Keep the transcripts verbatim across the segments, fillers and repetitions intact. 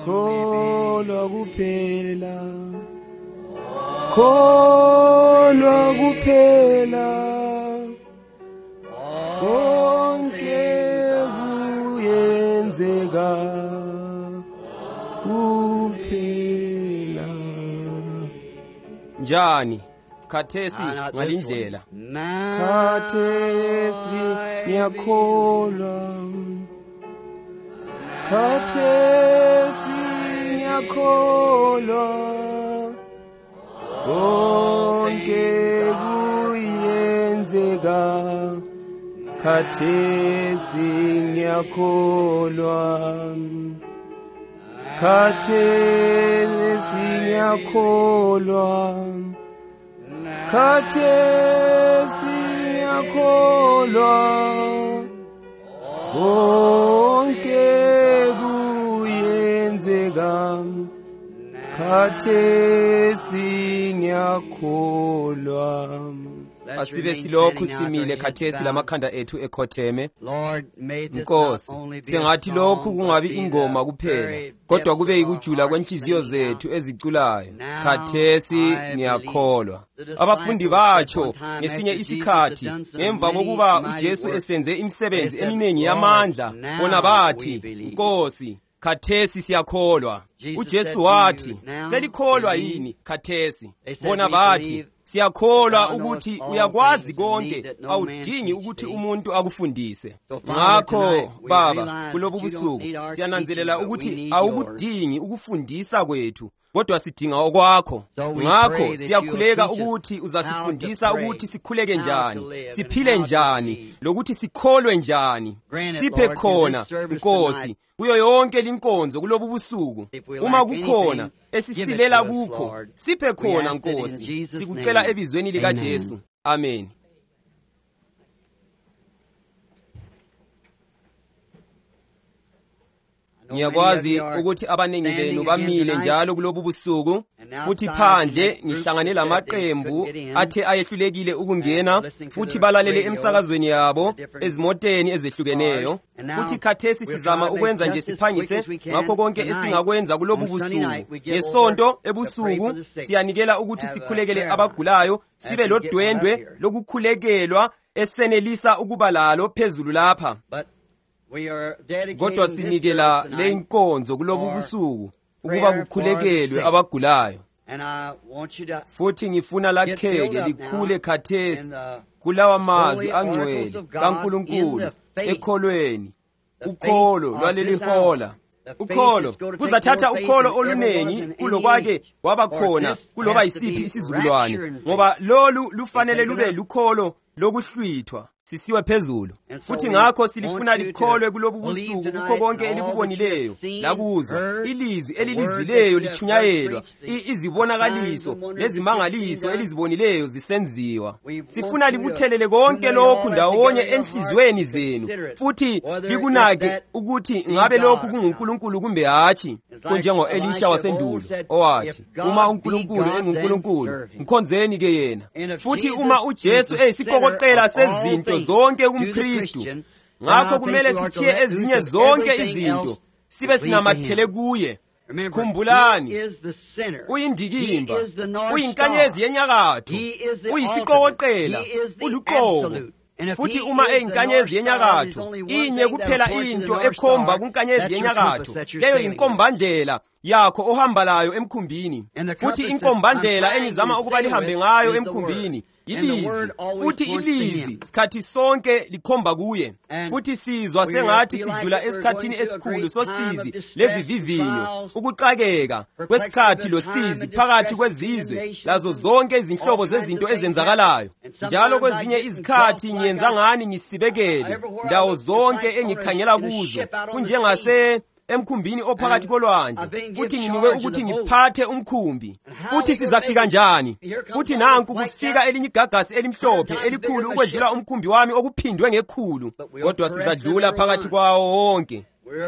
kholwa kuphela, kholwa kuphela, konke kuyenzeka kuphela. Njani khathesi ngalindlela? Khathesi ngiyakholwa, khathesi ngiyakholwa, konke kuyenzeka. Khathesi ngiyakholwa, khathesi ngiyakholwa, khathesi ngiyakholwa, konke kuyenzeka. Khathesi ngiyakholwa. Asibe silokhu simile khathesi lamakhanda ethu ekhotheme. Nkosi, sengathi lokhu kungabi ingoma kuphela, kodwa kube yikujula kwenhliziyo zethu eziculayo. Khathesi ngiyakholwa. Abafundi batsho ngesinye isikhathi ngemva kokuba uJesu esenze imisebenzi eminingi yamandla, bona bathi, Nkosi, khathesi siyakholwa. uJesu wathi, selikholwa yini khathesi? Bona bathi, siyakholwa ukuthi uyakwazi konke, awudingi ukuthi umuntu akufundise. Ngakho Baba, kulobu busuku siyananzelela ukuthi awukudingi ukufundisa kwethu, kodwa sidinga okwakho. Ngakho siyakhuleka ukuthi uzasifundisa ukuthi sikhuleke njani, siphile njani, lokuthi sikholwe njani. Siphe khona, Nkosi, kuyo yonke linkonzo kulobu busuku. Uma kukhona esisilela kukho, siphe khona Nkosi. Sikucela ebizweni lika Jesu. Amen. Ngiyakwazi ukuthi abaningi benu bamile njalo kulobu busuku, futhi phandle ngihlangane lamaqembu athe ayehlulekile ukungena, futhi balalele emsakazweni yabo ezimoteni ezehlukeneyo. Futhi khathesi sizama ukwenza nje siphangise ngakho konke esingakwenza kulobu busuku. Ngesonto ebusuku siyanikela ukuthi sikhulekele abagulayo, sibe lodwendwe lokukhulekelwa esenelisa ukuba lalo phezulu lapha. Kodwa sinikela le inkonzo kulobu busuku ukuba kukhulekelwe abagulayo. Futhi ngifuna lakheke likhule khathesi kulawa mazwi angcwele kaNkulunkulu ekholweni, ukholo lwalelihola. Ukholo kuzathatha ukholo oluningi kulokwake wabakhona kuloba yisiphi isizukulwane, ngoba lolu lufanele lube lukholo lokuhlwithwa sisiwe phezulu. Futhi ngakho silifuna likholwe kulobu busuku kukho konke elikubonileyo lakuzwa, ilizwi elilizwileyo lichunyayelwa, izibonakaliso lezimangaliso elizibonileyo zisenziwa. Sifuna libuthelele konke lokhu ndawonye enhlizweni zenu, futhi likunake ukuthi ngabe lokhu kunguNkulunkulu kumbe hatshi, kunjengo Elisha wasendulo owathi, uma uNkulunkulu enguNkulunkulu mkhonzeni ke yena. Futhi uma uJesu eyisikokoqela sezinto zonke kumKristu, ngakho kumele sithiye ezinye zonke izinto sibe sinamathele kuye. Khumbulani, uyindikimba, uyinkanyezi yenyakatho, uyisikokoqela, uluqobo. Futhi uma eyinkanyezi yenyakatho, inye kuphela into ekhomba kunkanyezi yenyakatho, leyo inkombandlela yakho ohamba layo emkhumbini. Futhi inkombandlela enizama ukuba lihambe ngayo emkhumbini ilizwi, futhi ilizwi sikhathi sonke likhomba kuye. Futhi sizwa sengathi sidlula esikhathini esikhulu sosizi lezivivinyo, ukuqakeka kwesikhathi losizi phakathi kwezizwe lazo zonke izinhlobo zezinto ezenzakalayo. Njalo kwezinye izikhathi ngiyenza ngani ngisibekele ndawo zonke engikhangela kuzo, kunjengase emkhumbini ophakathi kolwandle, futhi nginikwe ukuthi ngiphathe umkhumbi. Futhi sizafika njani? Futhi nanku kufika elinye igagasi elimhlophe elikhulu ukwedlula umkhumbi wami okuphindwe ngekhulu, kodwa sizadlula phakathi kwawo wonke.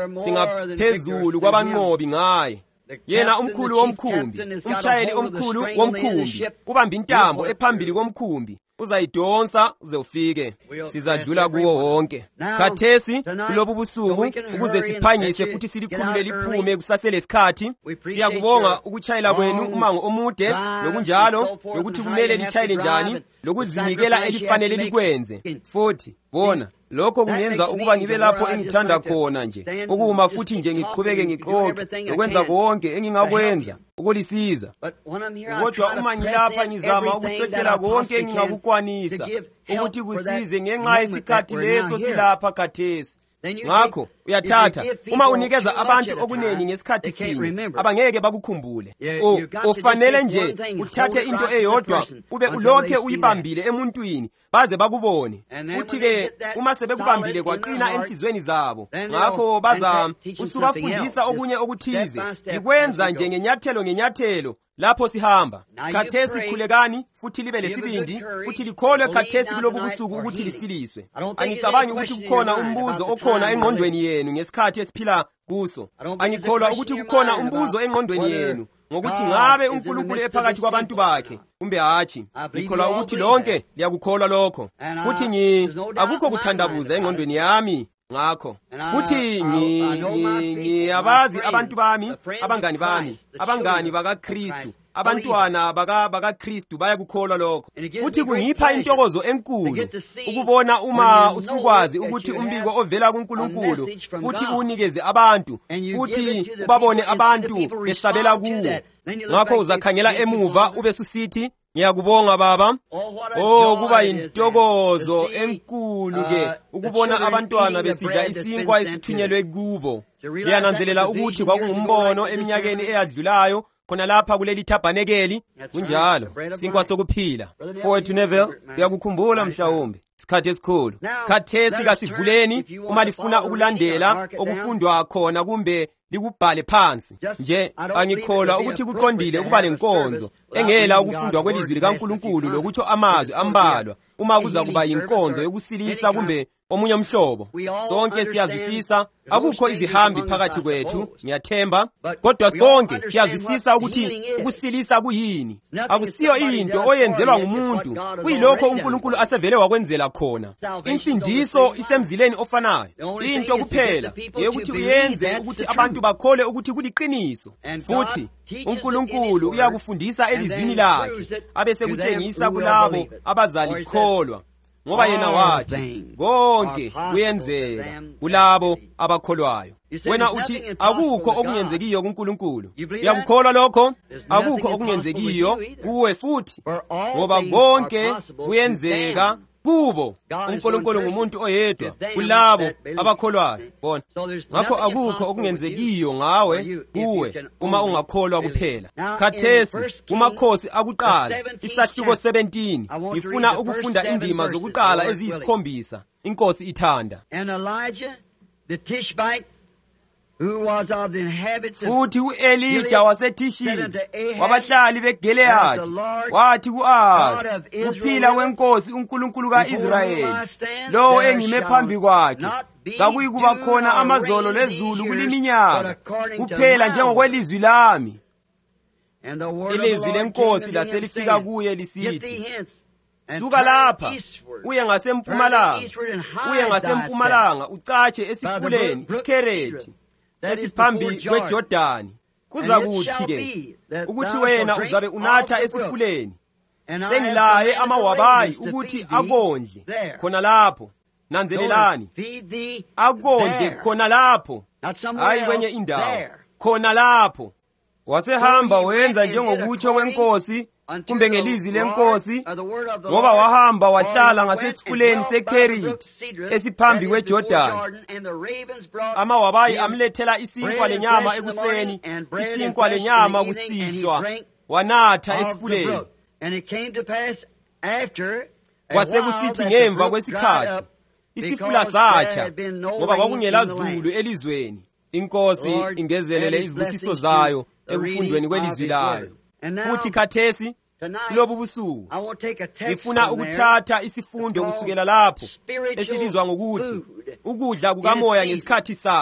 Singaphezulu kwabanqobi ngaye. Yena umkhulu womkhumbi, umtshayeli omkhulu womkhumbi, ubamba intambo ephambili komkhumbi. uzayidonsa uze ufike. Sizadlula kuwo wonke. Khathesi kulobu busuku ukuze siphangise futhi silikhulule liphume kusasele isikhathi. Siyakubonga ukuchayela kwenu umango omude lokunjalo lokuthi kumele lichayele njani lokuzinikela elifanele likwenze. Futhi bona lokho kungenza ukuba ngibe lapho engithanda khona nje ukuma futhi nje ngiqhubeke ngixoxe lokwenza konke engingakwenza ukulisiza. Kodwa uma ngilapha ngizama ukuhlehlela konke engingakukwanisa ukuthi kusize ngenxa yesikhathi leso silapha khathesi. Ngakho uyathatha uma unikeza abantu okuningi ngesikhathi sinye abangeke bakukhumbule. Ufanele nje uthathe into eyodwa ube ulokhe uyibambile emuntwini baze bakubone. Futhi ke uma sebekubambile kwaqina enhlizweni zabo ngakho baza usubafundisa okunye okuthize. Ikwenza nje ngenyathelo ngenyathelo lapho sihamba. Khathesi khulekani futhi libe lesibindi futhi likholwe khathesi kulobu busuku ukuthi lisiliswe. Angicabangi ukuthi kukhona umbuzo okhona engqondweni yenu ngesikhathi esiphila kuso. Angikholwa ukuthi kukhona umbuzo engqondweni yenu ngokuthi ngabe uNkulunkulu ephakathi kwabantu bakhe kumbe hatshi. Ngikholwa ukuthi lonke liyakukholwa lokho. Futhi ngi akukho kuthandabuza engqondweni yami. Ngakho futhi ngiyabazi abantu bami, abangani bami, abangani bakaKristu, abantwana baka bakaKristu bayakukholwa lokho. Futhi kungipha intokozo enkulu ukubona uma usukwazi ukuthi umbiko ovela kuNkulunkulu futhi unikeze abantu futhi ubabone abantu besabela kuwo. Ngakho uzakhangela emuva ube susithi ngiyakubonga baba. Oh kuba intokozo enkulu ke ukubona abantwana besidla isinkwa esithunyelwe kubo. Ngiyananzelela ukuthi kwakungumbono eminyakeni eyadlulayo khona lapha kuleli thabanekeli kunjalo sinkwa sokuphila. Mfowethu Neville uyakukhumbula mhlawumbe isikhathi esikhulu. Khathesi kasivuleni uma lifuna ukulandela okufundwa khona kumbe likubhale phansi nje. Angikholwa ukuthi kuqondile ukuba lenkonzo engela ukufundwa kwelizwi likaNkulunkulu lokuthi amazwi ambalwa uma kuza kuba yinkonzo yokusilisa kumbe omunye umhlobo. Sonke siyazwisisa akukho izihambi phakathi kwethu ngiyathemba, kodwa sonke siyazwisisa ukuthi ukusilisa kuyini. Akusiyo into oyenzelwa ngumuntu, kuyilokho uNkulunkulu asevele wakwenzela khona. Imfundiso isemzileni ofanayo. Into kuphela ukuthi uyenze ukuthi abantu bakhole ukuthi kuliqiniso. Futhi uNkulunkulu uyakufundisa elizwini lakhe abese kutshengisa kulabo abazalikholwa. Ngoba yena wathi konke kuyenzeka kulabo abakholwayo. Wena uthi akukho okungenzekiyo kuNkulunkulu. Uyakukholwa lokho? Akukho okungenzekiyo kuwe futhi, ngoba konke kuyenzeka kubo. uNkulunkulu ngumuntu oyedwa kulabo abakholwayo. Bona ngakho akukho okungenzekiyo ngawe kuwe uma ungakholwa kuphela. Khathesi kumakhosi akuqala isahluko seventeen ngifuna ukufunda indima zokuqala eziyisikhombisa inkosi ithanda. Futhi u-Elija waseTishini wabahlali beGileyadi wathi ku-Ahabi, kuphila kwenkosi uNkulunkulu ka-Israyeli lo engime phambi kwakhe kakuyi kuba khona amazolo lezulu kuliminyaka kuphela njengokwelizwi lami. Ilizwi lenkosi laselifika kuye lisithi, suka lapha uye ngasempumalanga, uye ngasempumalanga ucatshe esifuleni iKherethi esiphambi kweJordani. Kuzakuthi-ke ukuthi wena uzabe unatha esifuleni. Sengilaye amawabayi ukuthi akondle khona lapho. Nanzelelani, akondle khona lapho, hayi kwenye indawo, khona lapho. Wasehamba wenza njengokutsho kwenkosi kumbe ngelizwi lenkosi, ngoba wahamba wahlala ngasesifuleni seKherethi esiphambi kweJordani. Amawabayi amlethela isinkwa lenyama ekuseni, isinkwa lenyama kusihlwa, wanatha esifuleni. Kwasekusithi ngemva kwesikhathi isifula satsha, ngoba kwakungela zulu elizweni. Inkosi ingezelele izibusiso zayo ekufundweni kwelizwi layo. Futhi khathesi kulobu busuku ngifuna ukuthatha isifundo kusukela lapho esibizwa ngokuthi ukudla kukamoya ngesikhathi sakho.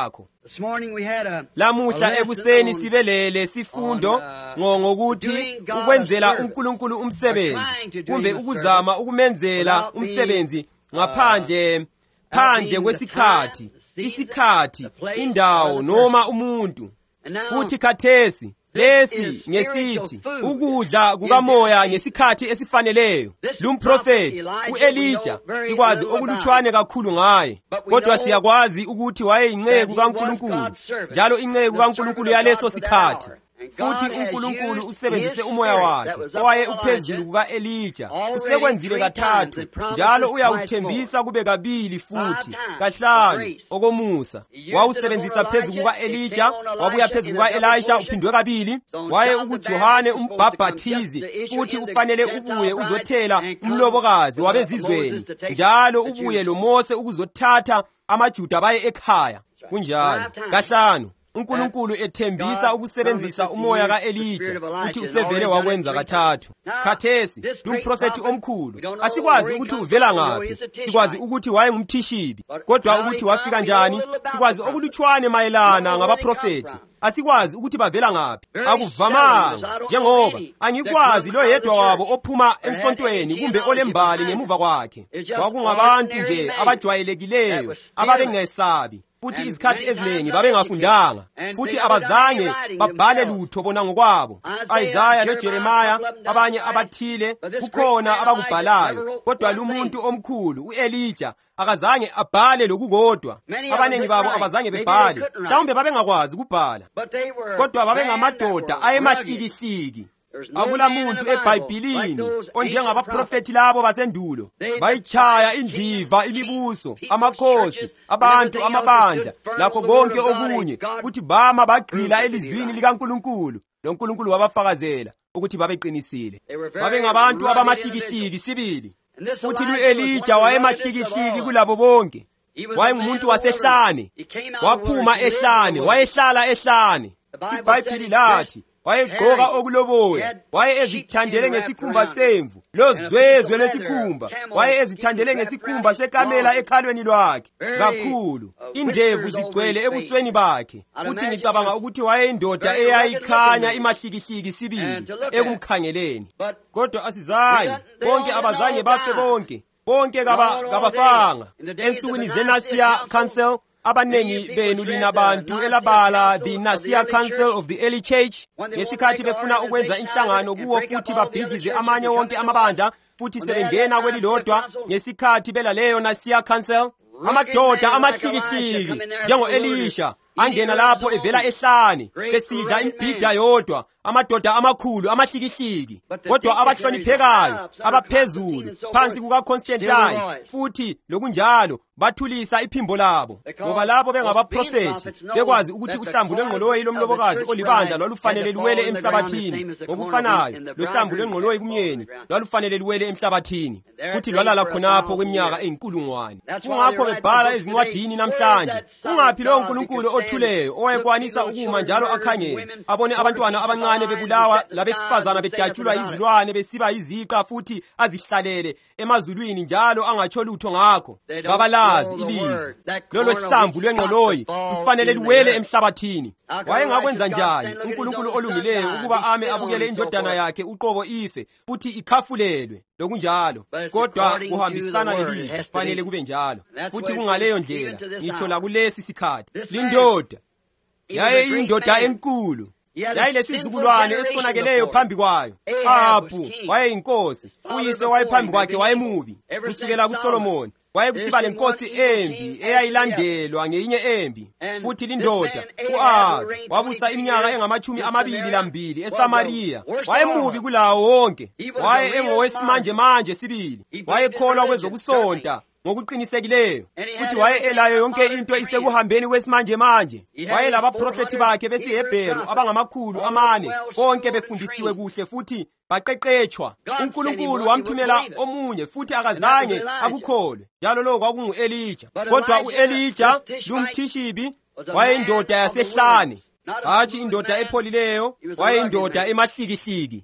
Lamuhla ekuseni sibelele sifundo ngokuthi ukwenzela uNkulunkulu umsebenzi kumbe ukuzama ukumenzela umsebenzi ngaphandle phandle kwesikhathi, isikhathi, indawo noma umuntu. Futhi khathesi lesi ngesithi ukudla kukamoya ngesikhathi esifaneleyo. Lumprofeti uElijah sikwazi okulutshwane kakhulu ngaye, kodwa siyakwazi ukuthi wayeyinceku kaNkulunkulu, njalo inceku kaNkulunkulu yaleso sikhathi. Futhi uNkulunkulu usebenzise umoya wakhe owaye uphezulu kuka-Elijah. Usekwenzile kathathu, njalo uyawuthembisa kube kabili futhi kahlanu okomusa. Wawusebenzisa phezu kuka-Elijah, wabuya phezu kuka-Elisha uphindwe kabili. Waye ukuJohane uMbhaphathizi futhi ufanele ubuye uzothela umlobokazi wabezizweni, njalo ubuye loMose ukuzothatha amaJuda baye ekhaya. Kunjalo kahlanu uNkulunkulu ethembisa ukusebenzisa umoya ka-Elijah, futhi usevele wakwenza kathathu. Khathesi lumprofeti omkhulu asikwazi ukuthi uvela ngaphi, sikwazi ukuthi wayengumthishibi, kodwa ukuthi wafika njani sikwazi okulutshwane mayelana ngabaprofeti. Asikwazi ukuthi bavela ngaphi, akuvamanga, njengoba angikwazi lo yedwa wabo ophuma emsontweni kumbe olembali ngemuva kwakhe. Kwakungabantu nje abajwayelekileyo ababengesabi, futhi izikhathi eziningi babengafundanga, futhi abazange babhale lutho bona ngokwabo. Isaiah noJeremiah, abanye abathile kukhona abakubhalayo, kodwa lumuntu omkhulu uElijah akazange abhale lokukodwa. Abaningi babo abazange bebhale, mhlawumbe babengakwazi ukubhala, kodwa babengamadoda ayemahlikihliki. Akula muntu eBhayibhelini onjengabaprofeti labo basendulo. Bayichaya indiva, imibuso, amakhosi, abantu, amabandla, lakho konke okunye, futhi bama bagxila elizwini likaNkulunkulu, loNkulunkulu wabafakazela ukuthi babeqinisile. Babengabantu abamahlikihliki sibili. Futhi uElijah wayemahlikihliki kulabo bonke. Wayengumuntu wasehlane, waphuma ehlane, wayehlala ehlane. IBhayibheli lathi wayegqoka okuloboya, waye ezithandele ngesikhumba semvu, lozwezwe lesikhumba, waye ezithandele ngesikhumba sekamela ekhalweni lwakhe. Kakhulu indevu zigcwele ebusweni bakhe, futhi ngicabanga ukuthi wayeyindoda eyayikhanya imahlikihliki sibili ekumkhangeleni. Kodwa asizange bonke abazange bafe, bonke bonke kabafanga. Ensukwini zeNasia Council, abanengi benu linabantu elabala the Nasia Council of the Early Church, ngesikhathi befuna ukwenza inhlangano kuwo futhi babhizize amanye wonke amabandla, futhi sebengena kwelilodwa ngesikhathi belaleyo Nasia Council. Amadoda amahlikihliki njengo-Elisha angena lapho evela ehlane besidla imbhida yodwa, amadoda amakhulu amahlikihliki, kodwa abahloniphekayo, abaphezulu phansi kukaConstantine, futhi lokunjalo bathulisa iphimbo labo, ngoba labo bengabaprofeti bekwazi ukuthi uhlamvu lwengqoloyi lomlobokazi olibandla lwalufanele luwele emhlabathini, ngokufanayo lohlamvu lwengqoloyi kumyeni lwalufanele luwele emhlabathini, futhi lwalala khonapho kweminyaka eyinkulungwane. Kungakho bebhala ezincwadini namhlanje, kungaphi lowo Nkulunkulu othuleyo owayekwanisa ukuma njalo akhangele abone abantwana abancane bebulawa, labesifazana bedatshulwa yizilwane besiba yiziqa, futhi azihlalele emazulwini njalo angatsho lutho ngakho? Babalazi ilizwi lolo hlamvu lwengqoloyi lufanele luwele emhlabathini. Wayengakwenza njani uNkulunkulu olungileyo ukuba ame abukele indodana yakhe uqobo ife futhi ikhafulelwe lokunjalo? Kodwa kuhambisana lelizwi, fanele kube njalo. Futhi kungaleyo ndlela ngitsho lakulesi sikhathi, lindoda yaye indoda enkulu, yayilesizukulwane esonakeleyo phambi kwayo. Ahabu wayeyinkosi, uyise wayephambi kwakhe wayemubi. Kusukela kuSolomoni wayekusiba lenkosi embi eyayilandelwa ngeyinye embi. Futhi lindoda u-Ahabi wabusa iminyaka engamachumi amabili lambili eSamariya. Wayemubi kulawo wonke, waye engowesimanje manje sibili, wayekholwa kwezokusonta ngokuqinisekileyo, futhi waye elayo yonke into isekuhambeni kwesimanje manje. Waye labaprofeti bakhe besiHebheru abangamakhulu amane, bonke befundisiwe kuhle futhi baqeqetshwa. uNkulunkulu wamthumela omunye futhi akazange akukholwe, njalo lo kwakungu-Elijah. Kodwa u-Elijah lumthishibi wayeyindoda yasehlane, hatshi indoda epholileyo, wayeyindoda emahlikihliki.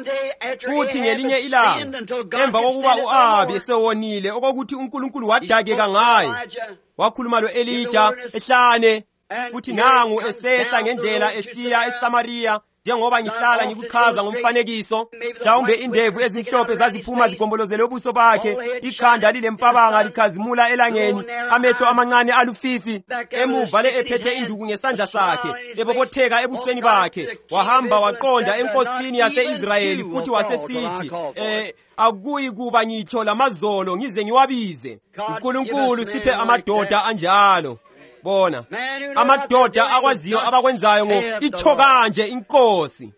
Futhi ngelinye ilanga, emva kokuba u-Ahabi esewonile okokuthi uNkulunkulu wadakeka ngaye, wakhuluma lo-Elijah ehlane futhi nangu esehla ngendlela esiya eSamariya njengoba ngihlala ngikuchaza ngomfanekiso. Mhlawumbe indevu ezimhlophe zaziphuma zigombolozele ubuso bakhe, ikhanda lilempabanga likhazimula elangeni, amehlo amancane alufifi, emuva le ephethe induku ngesandla sakhe, ebobotheka ebusweni bakhe. Wahamba waqonda enkosini yase-Israyeli futhi wasesithi, eh akuyi kuba ngitsho lamazolo ngize ngiwabize. uNkulunkulu siphe amadoda anjalo. Bona amadoda akwaziyo abakwenzayo ngo itsho kanje inkosi.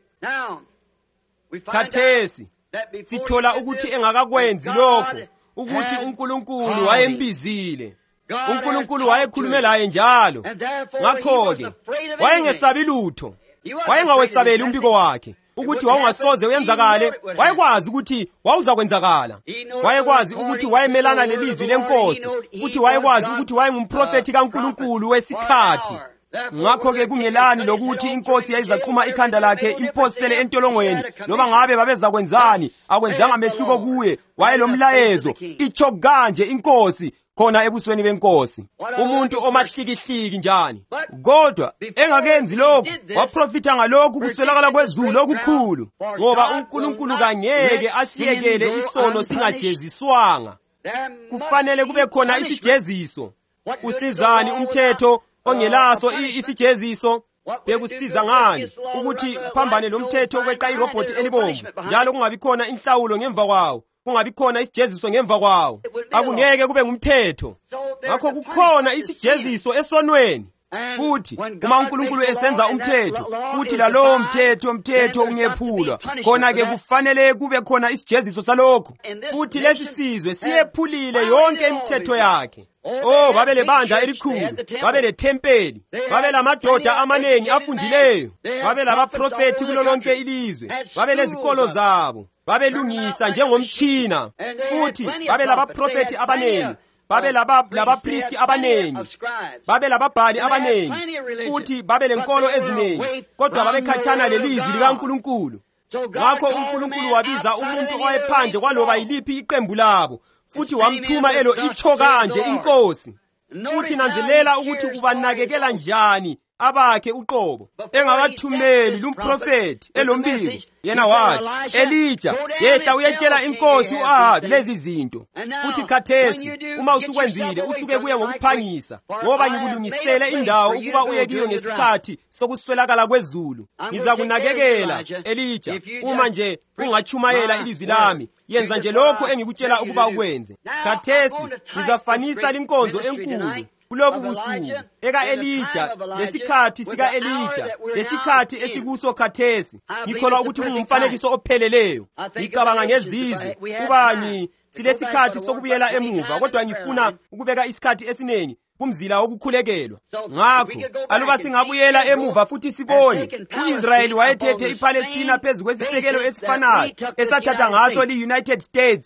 Khathesi sithola ukuthi engakakwenzi lokho, ukuthi uNkulunkulu wayembizile. uNkulunkulu wayekhulume laye njalo, ngakho-ke wayengesabi lutho. Wayengawesabeli umbiko wakhe ukuthi wawungasoze uyenzakale. Wayekwazi ukuthi wawuzakwenzakala. Wayekwazi ukuthi wayemelana lelizwi lenkosi, futhi wayekwazi ukuthi wayengumprofeti kaNkulunkulu wesikhathi. Ngakho-ke kungelani lokuthi inkosi yayizaqhuma ikhanda lakhe imphosele entolongweni. Noma ngabe babezakwenzani, akwenzanga mehluko kuye. Wayelomlayezo, itsho kanje inkosi, khona ebusweni benkosi. Umuntu omahlikihliki njani, kodwa engakenzi lokhu, waprofita ngalokhu kuswelakala kwezulu okukhulu. Ngoba uNkulunkulu kangeke asiyekele isono singajeziswanga. Kufanele kube khona isijeziso. Usizani umthetho ongelaso isijeziso? Bekusiza ngani ukuthi phambane lomthetho okweqa irobhoti elibomvu, njalo kungabi khona inhlawulo ngemva kwawo, kungabi khona isijeziso ngemva kwawo? Akungeke kube ngumthetho. Ngakho kukhona isijeziso esonweni. Futhi uma uNkulunkulu esenza umthetho, futhi lalowo mthetho mthetho ungephulwa, khona-ke kufanele kube khona isijeziso salokho. Futhi lesi sizwe siyephulile yonke imithetho yakhe. Oh, babele bandla elikhulu, babele thempeli, babele amadoda amaningi afundileyo, babele abaprofeti kulo lonke ilizwe, babele izikolo zabo, babelungisa njengomtshina. Futhi babele abaprofeti abaningi, babe labapristi abanengi, babe lababhali abanengi, futhi babe lenkolo ezinengi, kodwa babekhatshana lelizwi likaNkulunkulu. Ngakho uNkulunkulu wabiza umuntu owayephandle kwaloba yiliphi iqembu labo, futhi wamthuma elo itsho kanje inkosi. Futhi nanzelela ukuthi kubanakekela njani abakhe uqobo. Engakathumeli lumprofeti elombiko, yena wathi, Elija, yehla uyetshela inkosi u-Ahabi lezi zinto. Futhi khathesi uma usukwenzile usuke kuye ngokuphangisa, ngoba ngikulungisele indawo ukuba uye kiyo ngesikhathi sokuswelakala kwezulu. Ngizakunakekela, Elija, uma nje ungachumayela ilizwi lami. Yenza nje lokho engikutshela ukuba ukwenze. Khathesi ngizafanisa linkonzo enkulu kulobu busuku eka-Elija, lesikhathi sika-Elija, lesikhathi esikuso khathesi. Ngikholwa ukuthi kungumfanekiso opheleleyo. Ngicabanga ngezizwe kubanye silesikhathi sokubuyela emuva, kodwa ngifuna ukubeka isikhathi esiningi kumzila wokukhulekelwa. Ngakho aluba singabuyela emuva futhi sibone u-Israyeli wayethethe iPalestina phezu kwesisekelo esifanayo esathatha ngaso li-United States.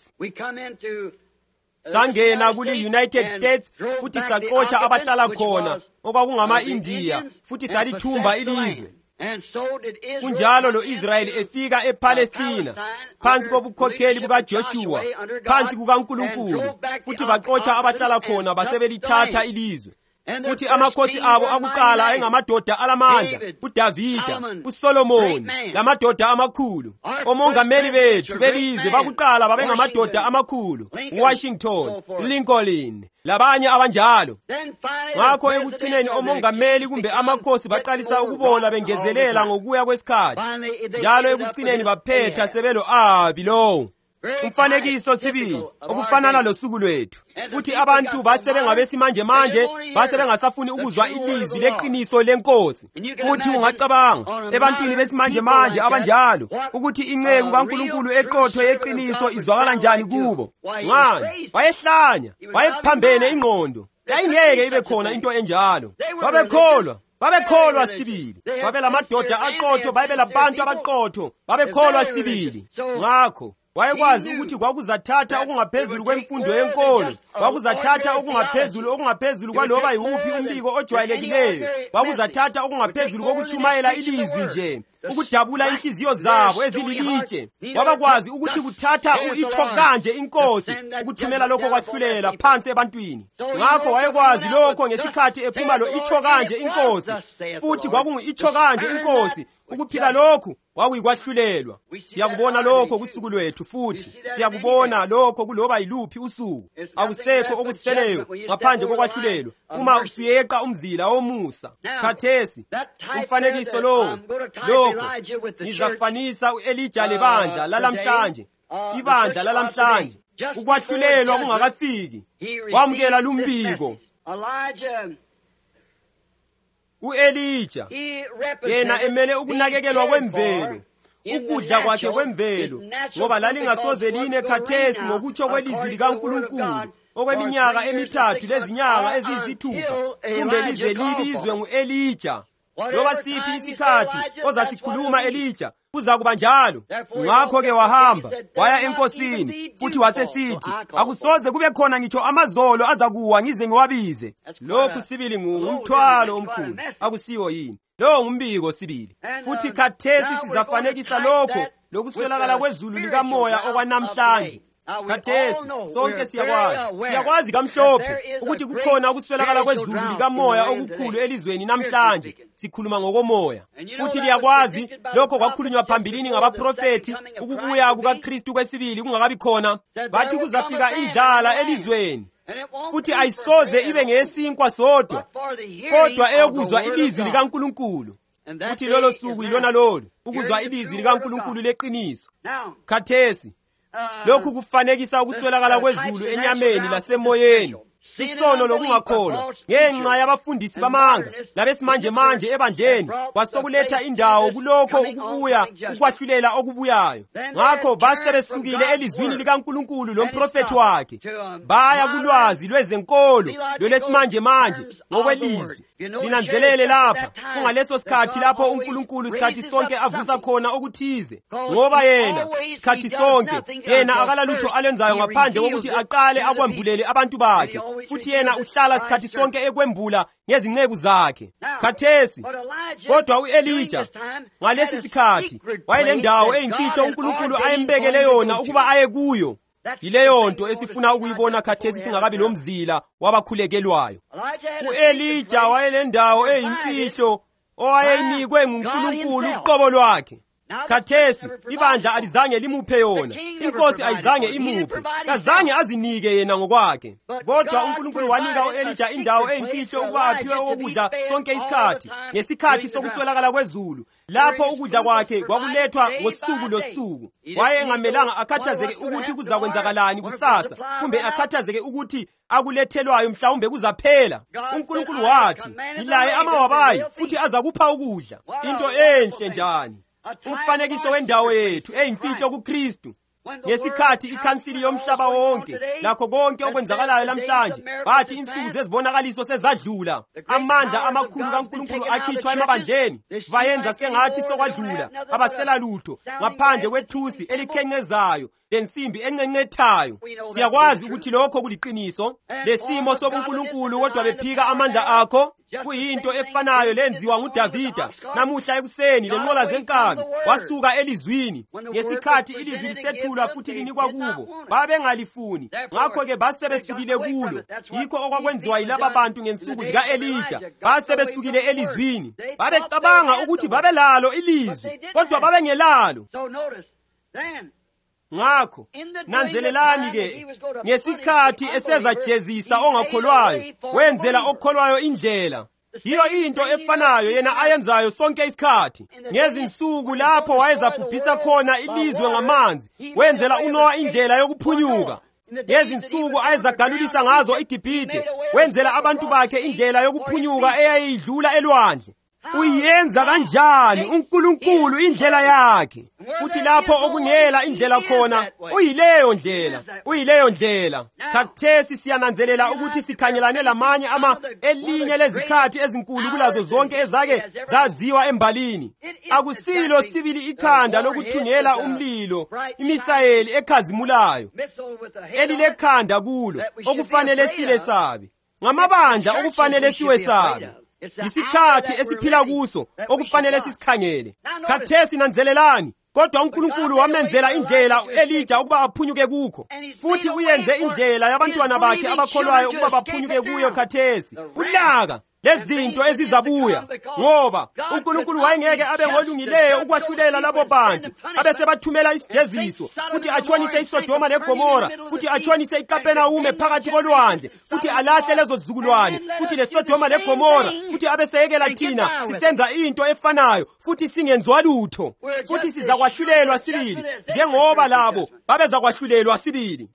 Sangena kuli-United States futhi saxotsha abahlala khona okwakungama-Indiya, futhi salithumba ilizwe. Kunjalo lo-Israyeli efika ePalestina phansi kobukhokheli bukaJoshua, phansi kukaNkulunkulu, futhi baxotsha abahlala khona basebelithatha ilizwe. Futhi amakhosi abo akuqala ayengamadoda alamandla, uDavida, uSolomoni, lamadoda amakhulu. Omongameli bethu belizwe bakuqala babengamadoda amakhulu, uWashington, uLincoln, labanye abanjalo. Ngakho ekugcineni omongameli kumbe amakhosi baqalisa ukubola bengezelela ngokuya kwesikhathi. Njalo ekugcineni baphetha sebelo Ahabi lowo. Umfanekiso sibili okufanana losuku lwethu. Futhi abantu basebengabesimanje manje, basebengasafuni ukuzwa ilizwi leqiniso lenkosi. Futhi ungacabanga ebantwini besimanje manje abanjalo ukuthi inceku kaNkulunkulu eqotho yeqiniso izwakala njani kubo. Ngani? Wayehlanya, wayephambene ingqondo. Yayingeke ibe khona into enjalo. Babekholwa babekholwa sibili, babelamadoda aqotho, babelabantu abaqotho, babekholwa sibili. Ngakho Wayekwazi ukuthi kwakuzathatha okungaphezulu kwemfundo yenkolo, kwakuzathatha okungaphezulu okungaphezulu kwaloba yiwuphi umbiko ojwayelekileyo, kwakuzathatha okungaphezulu kokuchumayela ilizwi nje, ukudabula inhliziyo zabo ezililitshe. Wabakwazi ukuthi kuthatha u-itsho kanje inkosi ukuthumela lokho kwahlulela phansi ebantwini. Ngakho wayekwazi lokho ngesikhathi ephuma lo itsho kanje inkosi, futhi kwakungu-itsho kanje inkosi. Ukuphika lokhu kwakuyikwahlulelwa. Siyakubona lokho kusuku lwethu, futhi siyakubona lokho kuloba yiluphi usuku. Akusekho okuseleyo ngaphandle kokwahlulelwa uma usuyeqa umzila womusa. Khathesi umfanekiso lo lokho nizafanisa u-Elija lebandla lalamhlanje, ibandla lalamhlanje. Ukwahlulelwa kungakafiki wamukela lumbiko. U-Elija yena emele ukunakekelwa kwemvelo, ukudla kwakhe kwemvelo, ngoba lalingasoze line khathesi ngokutsho kwelizwi likaNkulunkulu okweminyaka emithathu lezinyanga eziyisithupha, kumbe lize libizwe ngu-Elija. Loba siphi isikhathi ozasikhuluma Elija kuzakuba njalo. Ngakho-ke wahamba waya enkosini, futhi wasesithi, akusoze kube khona ngitsho amazolo azakuwa ngize ngiwabize. Lokhu sibili ngumthwalo omkhulu, akusiwo yini? Lo ngumbiko sibili. Futhi khathesi sizafanekisa lokho lokuswelakala kwezulu likamoya okwanamhlanje. Khathesi sonke siyakwazi, siyakwazi kamhlophe ukuthi kukhona ukuswelakala kwezulu likamoya okukhulu elizweni namhlanje. Sikhuluma ngokomoya. Futhi liyakwazi lokho kwakhulunywa phambilini ngabaprofeti, ukubuya kukaKristu kwesibili kungakabi khona. Bathi kuzafika indlala elizweni, futhi ayisoze ibe ngeyesinkwa sodwa, kodwa eyokuzwa ilizwi likaNkulunkulu. Futhi lolo suku yilona lolo, ukuzwa ilizwi likaNkulunkulu leqiniso. Khathesi lokhu kufanekisa ukuswelakala kwezulu enyameni lasemoyeni, isono lokungakholwa ngenxa yabafundisi bamanga labesimanje manje ebandleni, kwasokuletha indawo kulokho ukubuya ukwahlulela okubuyayo. Ngakho basebesukile elizwini likaNkulunkulu lomprofethi wakhe, baya kulwazi lwezenkolo lolwesimanje manje ngokwelizwi. Linanzelele lapha, kungaleso sikhathi lapho uNkulunkulu sikhathi sonke avusa khona okuthize, ngoba yena sikhathi sonke yena akalalutho alenzayo ngaphandle kokuthi aqale akwembulele abantu bakhe, futhi yena uhlala sikhathi sonke ekwembula ngezinceku zakhe. Khathesi kodwa u-Elija ngalesi sikhathi wayelendawo eyimfihlo uNkulunkulu ayembekele yona ukuba aye kuyo. Yileyo nto esifuna ukuyibona khathesi singakabi lomzila wabakhulekelwayo. U-Elija wayelendawo eyimfihlo owayeyinikwe nguNkulunkulu uqobo lwakhe. Khathesi ibandla alizange limuphe yona, inkosi ayizange imuphe, kazange azinike yena ngokwakhe. Kodwa uNkulunkulu wanika u-Elija indawo eyimfihlo ukuba aphiwe ukudla sonke isikhathi, ngesikhathi sokuswelakala kwezulu, lapho ukudla kwakhe kwakulethwa ngosuku losuku. Waye engamelanga akhathazeke ukuthi kuzakwenzakalani kusasa, kumbe akhathazeke ukuthi akulethelwayo mhlawumbe kuzaphela. uNkulunkulu wathi, "Ngilaye amawabayi futhi azakupha ukudla." Into enhle njani! Umfanekiso wendawo yethu eyimfihlo kuKristu. Ngesikhathi ikhansili yomhlaba wonke lakho konke okwenzakalayo namhlanje bathi insuku zezibonakaliso sezadlula, amandla amakhulu kaNkulunkulu akhitshwa emabandleni, bayenza sengathi sokwadlula, abasela lutho ngaphandle kwethusi elikhencezayo lensimbi encencethayo. Siyakwazi ukuthi lokho kuliqiniso, lesimo sobuNkulunkulu, kodwa bephika amandla akho. Kuyinto efanayo lenziwa nguDavida namuhla ekuseni lenqola zenkabi, wasuka elizwini ngesikhathi ilizwi lisethula futhi linikwa kubo, babengalifuni. Ngakho-ke basebesukile kulo. Yikho okwakwenziwa yilaba bantu ngensuku zika-Elija, basebesukile elizwini. Babecabanga ukuthi babelalo ilizwi, kodwa babengelalo. Ngakho nanzelelani-ke, ngesikhathi esezajezisa ongakholwayo, wenzela okholwayo indlela. Yiyo into efanayo yena ayenzayo sonke isikhathi. Ngezinsuku lapho wayezabhubhisa khona ilizwe ngamanzi, wenzela uNowa indlela yokuphunyuka. Ngezinsuku ayezagalulisa ngazo iGibhithe, wenzela abantu bakhe indlela yokuphunyuka eyayidlula elwandle. uyenza kanjani uNkulunkulu indlela yakhe, futhi lapho okungela indlela khona uyileyo ndlela, uyileyo ndlela. Khathesi siyananzelela ukuthi sikhangelane lamanye ama elinye lezikhathi ezinkulu kulazo zonke ezake zaziwa embalini. Akusilo sibili ikhanda lokuthungela umlilo, imisayeli ekhazimulayo elilekhanda kulo okufanele silesabe, ngamabandla okufanele siwesabe. Isikhathi esiphila kuso okufanele sisikhangele. Khathesi nanzelelani, kodwa uNkulunkulu wamenzela indlela Elija ukuba aphunyuke kukho, futhi uyenze indlela yabantwana bakhe abakholwayo ukuba baphunyuke kuyo khathesi. Ulaka lezinto ezizabuya, ngoba uNkulunkulu wayengeke abe ngolungileyo ukwahlulela labo bantu abesebathumela isijeziso, futhi atshonise iSodoma leGomora, futhi atshonise iKapenawume phakathi kolwandle, futhi alahle lezo zizukulwane, futhi leSodoma leGomora, futhi abeseyekela thina sisenza into efanayo, futhi singenzwa lutho, futhi sizakwahlulelwa sibili njengoba labo babezakwahlulelwa sibili.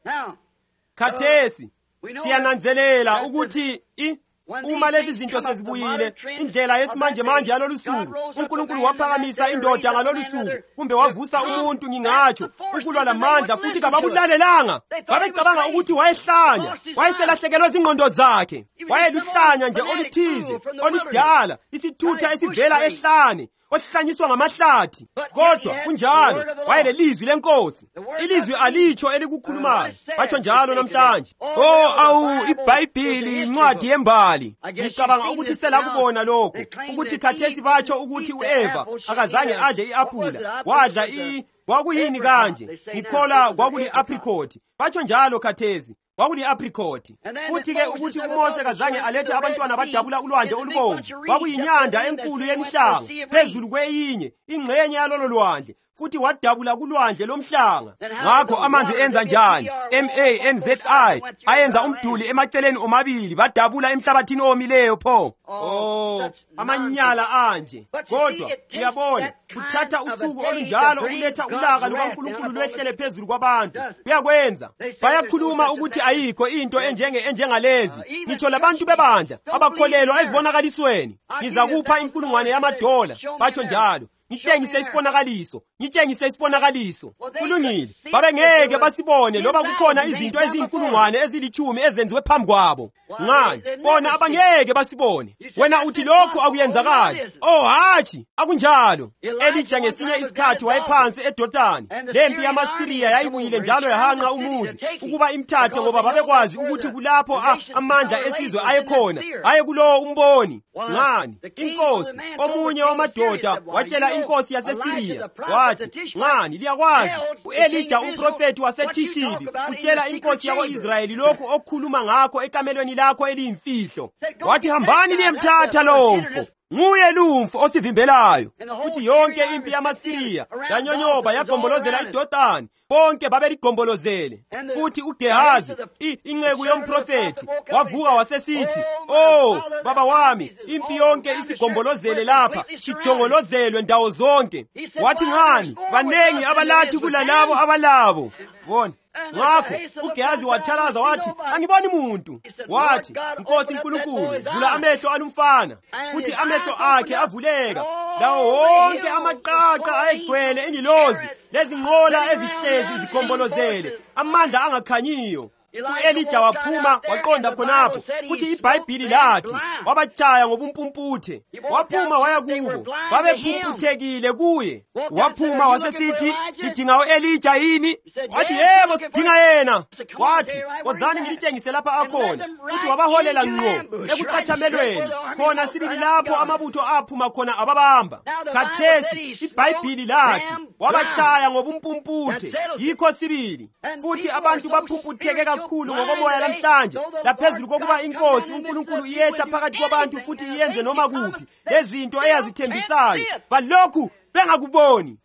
Khathesi siyananzelela ukuthi i uma lezi zinto sezibuyile, indlela yesimanje manje yalolu suku, uNkulunkulu waphakamisa indoda ngalolu suku, kumbe wavusa umuntu ngingatsho ukulwa lamandla, futhi kabakulalelanga. Babecabanga ukuthi wayehlanya, wayeselahlekelwe zingqondo zakhe, wayeluhlanya nje oluthize, oludala, isithutha esivela ehlane, ohlanyiswa ngamahlathi. Kodwa kunjalo wayelelizwi lenkosi, ilizwi alitsho elikukhulumayo. Batsho njalo namhlanje. Oh, awu iBhayibhili incwadi yembali. Ngicabanga ukuthi selakubona lokho, ukuthi khathesi batsho ukuthi uEva akazange adle i-aphula, wadla i kwakuyini kanje, ngikhola kwakuli-apricot. Batsho njalo khathesi kwakuli-apricot. Futhi-ke ukuthi uMose kazange alethe abantwana badabula ulwandle olubomvu, kwakuyinyanda enkulu yemihlanga phezulu kweyinye ingxenye yalolo lwandle, futhi wadabula kulwandle lomhlanga. Ngakho amanzi enza njani? M A N Z I ayenza umduli emaceleni omabili, badabula emhlabathini omileyo pho. Oh, amanyala anje. Kodwa uyabona, kuthatha usuku olunjalo ukuletha ulaka lukaNkulunkulu lwehlele phezulu kwabantu. Kuyakwenza. Bayakhuluma ukuthi ayikho into enjenge enjengalezi. Ngitsho labantu bebandla abakholelwa ezibonakalisweni. Ngizakupha inkulungwane yamadola. Batsho njalo. Ngitshengise isibonakaliso, ngitshengise isibonakaliso. Kulungile, babengeke basibone loba kukhona izinto ezinkulungwane ezilithumi ezenziwe phambi kwabo. Ngani? Bona abangeke basibone. Wena uthi lokho akuyenzakali. Oh hathi, akunjalo. Elija ngesinye isikhathi wayephansi eDothani. Lempi yamaSiriya yayibuyile njalo yahanqa umuzi ukuba imthathe, ngoba babekwazi ukuthi kulapho amandla esizwe ayekhona, aye kulowo umboni. Ngani? Inkosi, omunye wamadoda watshela inkosi yaseSiriya wathi, ngani liyakwazi uElija umprofeti waseThishibi utshela inkosi yako-Israyeli lokhu okhuluma ngakho ekamelweni lakho eliyimfihlo. Wathi hambani liyemthatha lowo mfo, nguye lumfo osivimbelayo. Futhi yonke impi yamaSiriya yanyonyoba yagombolozela iDothani, bonke babeligombolozele. Futhi uGehazi inceku yomprofeti wavuka wasesithi, oh baba wami, impi yonke isigombolozele lapha, sijongolozelwe ndawo zonke. Wathi ngani? Banengi abalathi kulalabo abalabo. Bona ngakho uGehazi wathalaza wathi, angiboni muntu. Wathi, Nkosi Nkulunkulu, vula amehlo alumfana. Futhi amehlo akhe avuleka, lawo wonke amaqaqa ayegcwele ingilozi lezinqola ezihlezi zigombolozele, amandla angakhanyiyo. U-Elija waphuma waqonda khonapho, futhi iBhayibhili lathi wabatshaya ngobumpumputhe. Waphuma waya kubo, babephumputhekile kuye. Waphuma wasesithi, lidinga u-Elija yini? Wathi yebo, sidinga yena. Wathi, wozani ngilitshengise lapha akhona. Futhi wabaholela ngqo ekucatshamelweni, khona sibili lapho amabutho aphuma khona ababamba. Khathesi iBhayibhili lathi wabatshaya ngobumpumputhe, yikho sibili. Futhi abantu baphumputheke kakhulu ngokomoya namhlanje, laphezulu kokuba inkosi uNkulunkulu iyehla phakathi kwabantu futhi iyenze noma kuphi lezinto eyazithembisayo, balokhu bengakuboni.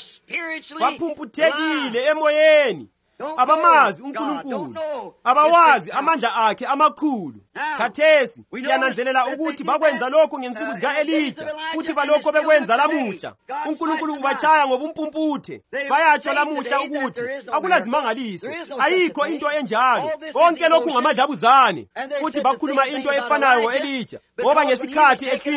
Baphumputhekile emoyeni, abamazi uNkulunkulu, abawazi amandla akhe amakhulu. Khathesi siyananzelela ukuthi bakwenza lokho ngensuku zika-Elija, futhi balokho bekwenza lamuhla. uNkulunkulu ubatshaya ngobumpumputhe. Bayatsho lamuhla ukuthi akulazimangaliso, ayikho into enjalo, konke lokhu ngamadlabuzane. Futhi bakhuluma into efanayo ngo-Elija, ngoba ngesikhathi ehlwithwa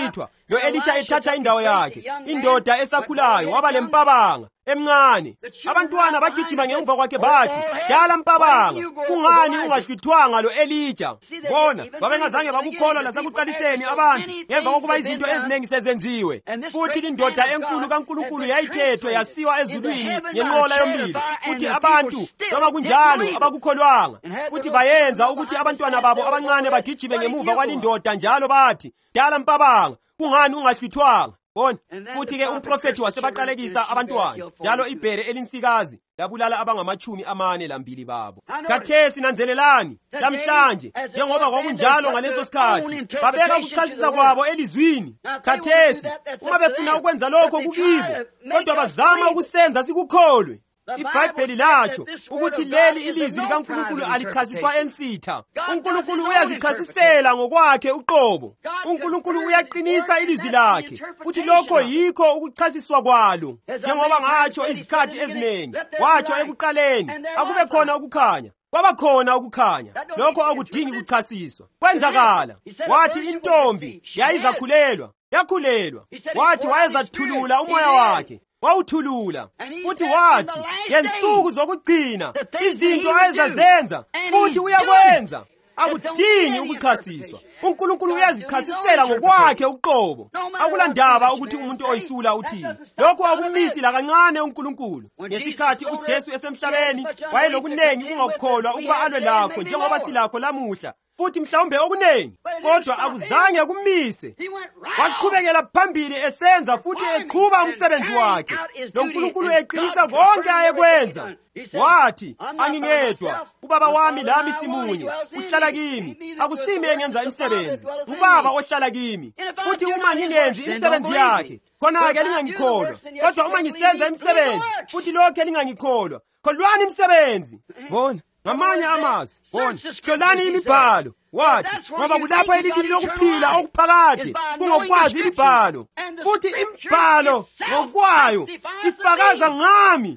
lo Elisha ethatha indawo yakhe, indoda esakhulayo waba lempabanga emncane. Abantwana bagijima ngemva kwakhe bathi, "Dala mpabanga, kungani ungahlwithwanga lo Elija?" Bona babengazange bakukholwa lasekuqaliseni abantu ngemva kokuba izinto eziningi sezenziwe. Futhi indoda enkulu kaNkulunkulu yayithethwe yasiwa ezulwini ngenqola yomlilo. Futhi abantu noma kunjalo abakukholwanga, futhi bayenza ukuthi abantwana babo abancane bagijime ngemuva kwalindoda njalo bathi, "Dala mpabanga, kungani ungahlwithwanga?" Bona futhi-ke umprofethi wasebaqalekisa abantwana, njalo ibhere elinsikazi labulala abangamachumi amane lambili babo. Khathesi nanzelelani, lamhlanje njengoba kwakunjalo ngaleso sikhathi, babeka ukuchasisa kwabo elizwini. Khathesi uma befuna ukwenza lokho kukibo, kodwa bazama ukusenza sikukholwe. IBhayibheli latsho ukuthi leli ilizwi likaNkulunkulu alichasiswa ensitha. uNkulunkulu uyazichasisela ngokwakhe uqobo. uNkulunkulu uyaqinisa ilizwi lakhe, futhi lokho yikho ukuchasiswa kwalo. Njengoba ngatsho izikhathi eziningi, watsho ekuqaleni akube khona ukukhanya, kwaba khona ukukhanya. Lokho akudingi ukuchasiswa, kwenzakala. Wathi intombi yayizakhulelwa, yakhulelwa. Wathi wayezathulula umoya wakhe, wawuthulula. Futhi wathi ngensuku zokugcina izinto ayezazenza futhi uyakwenza. Akudingi ukuchasiswa. uNkulunkulu uyazichasisela ngokwakhe uqobo. Akulandaba ukuthi umuntu oyisula uthini. Lokho akumisi lakancane uNkulunkulu. Ngesikhathi uJesu esemhlabeni wayelokunengi kungakholwa ukuba alwe lakho njengoba silakho lamuhla, futhi mhlawumbe okunengi, kodwa akuzange kumise. Waqhubekela phambili esenza futhi eqhuba umsebenzi wakhe, lo uNkulunkulu eqinisa konke ayekwenza. Wathi, "Angingedwa, uBaba wami lami simunye, uhlala kimi. Akusimi engenza imisebenzi, uBaba ohlala kimi. Futhi uma ngingenzi imisebenzi yakhe, khona-ke lingangikholwa. Kodwa uma ngisenza imisebenzi, futhi lokho lingangikholwa, kholwani imisebenzi." Bona ngamanye amazwi, bona hlolani imibhalo. Wathi, "Ngoba kulapho elithi lokuphila okuphakade kungokwazi imibhalo, futhi imibhalo ngokwayo ifakaza ngami."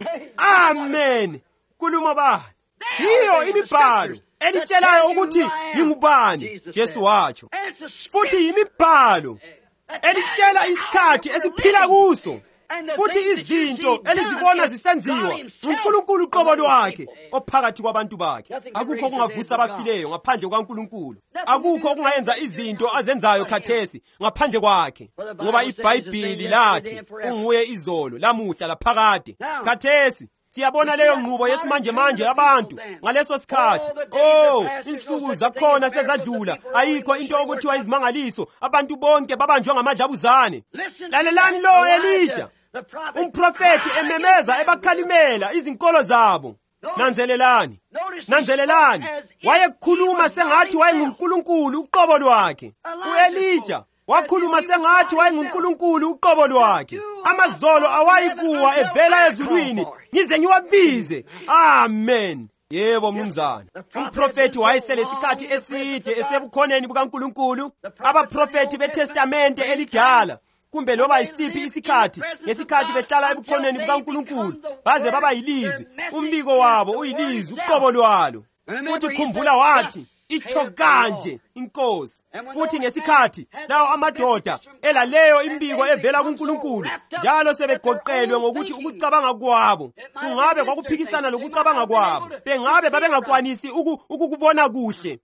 Amen. Nkulumo bani? Yiyo imibhalo elitshelayo ukuthi ngingubani, Jesu watsho. Futhi imibhalo elitshela isikhathi esiphila kuso, futhi izinto elizibona zisenziwa uNkulunkulu uqobo lwakhe ophakathi kwabantu bakhe. Akukho kungavusa abafileyo ngaphandle kwaNkulunkulu. Akukho okungayenza izinto azenzayo khathesi ngaphandle kwakhe, ngoba iBhayibheli lathi unguye izolo, lamuhla laphakade. Khathesi siyabona leyo nqubo yesimanje manje yabantu ngaleso sikhathi. Oh, insuku zakhona sezadlula, ayikho into okuthiwa izimangaliso. Abantu bonke babanjwa ngamadlabuzane. Lalelani lo Elija, umprofethi ememeza ebakhalimela izinkolo zabo. Nanzelelani, nanzelelani, wayekhuluma sengathi wayenguNkulunkulu uqobo lwakhe. U-Elija wakhuluma sengathi wayenguNkulunkulu uqobo lwakhe. Amazolo awayikuwa evela ezulwini ngize ngiwabize. Amen. Yebo mnumzana, umprofethi wayeselesikhathi eside esebukhoneni bukaNkulunkulu. Abaprofethi beTestamente elidala, kumbe loba yisiphi isikhathi, ngesikhathi behlala ebukhoneni bukaNkulunkulu, baze baba yilizwi. Umbiko wabo uyilizwi uqobo lwalo. Futhi khumbula wathi, "Itsho kanje inkosi." Futhi ngesikhathi lawo amadoda elaleyo imbiko evela kuNkulunkulu, njalo sebegoqelwe ngokuthi ukucabanga kwabo kungabe kwakuphikisana lokucabanga kwabo, bengabe babengakwanisi ukukubona kuhle,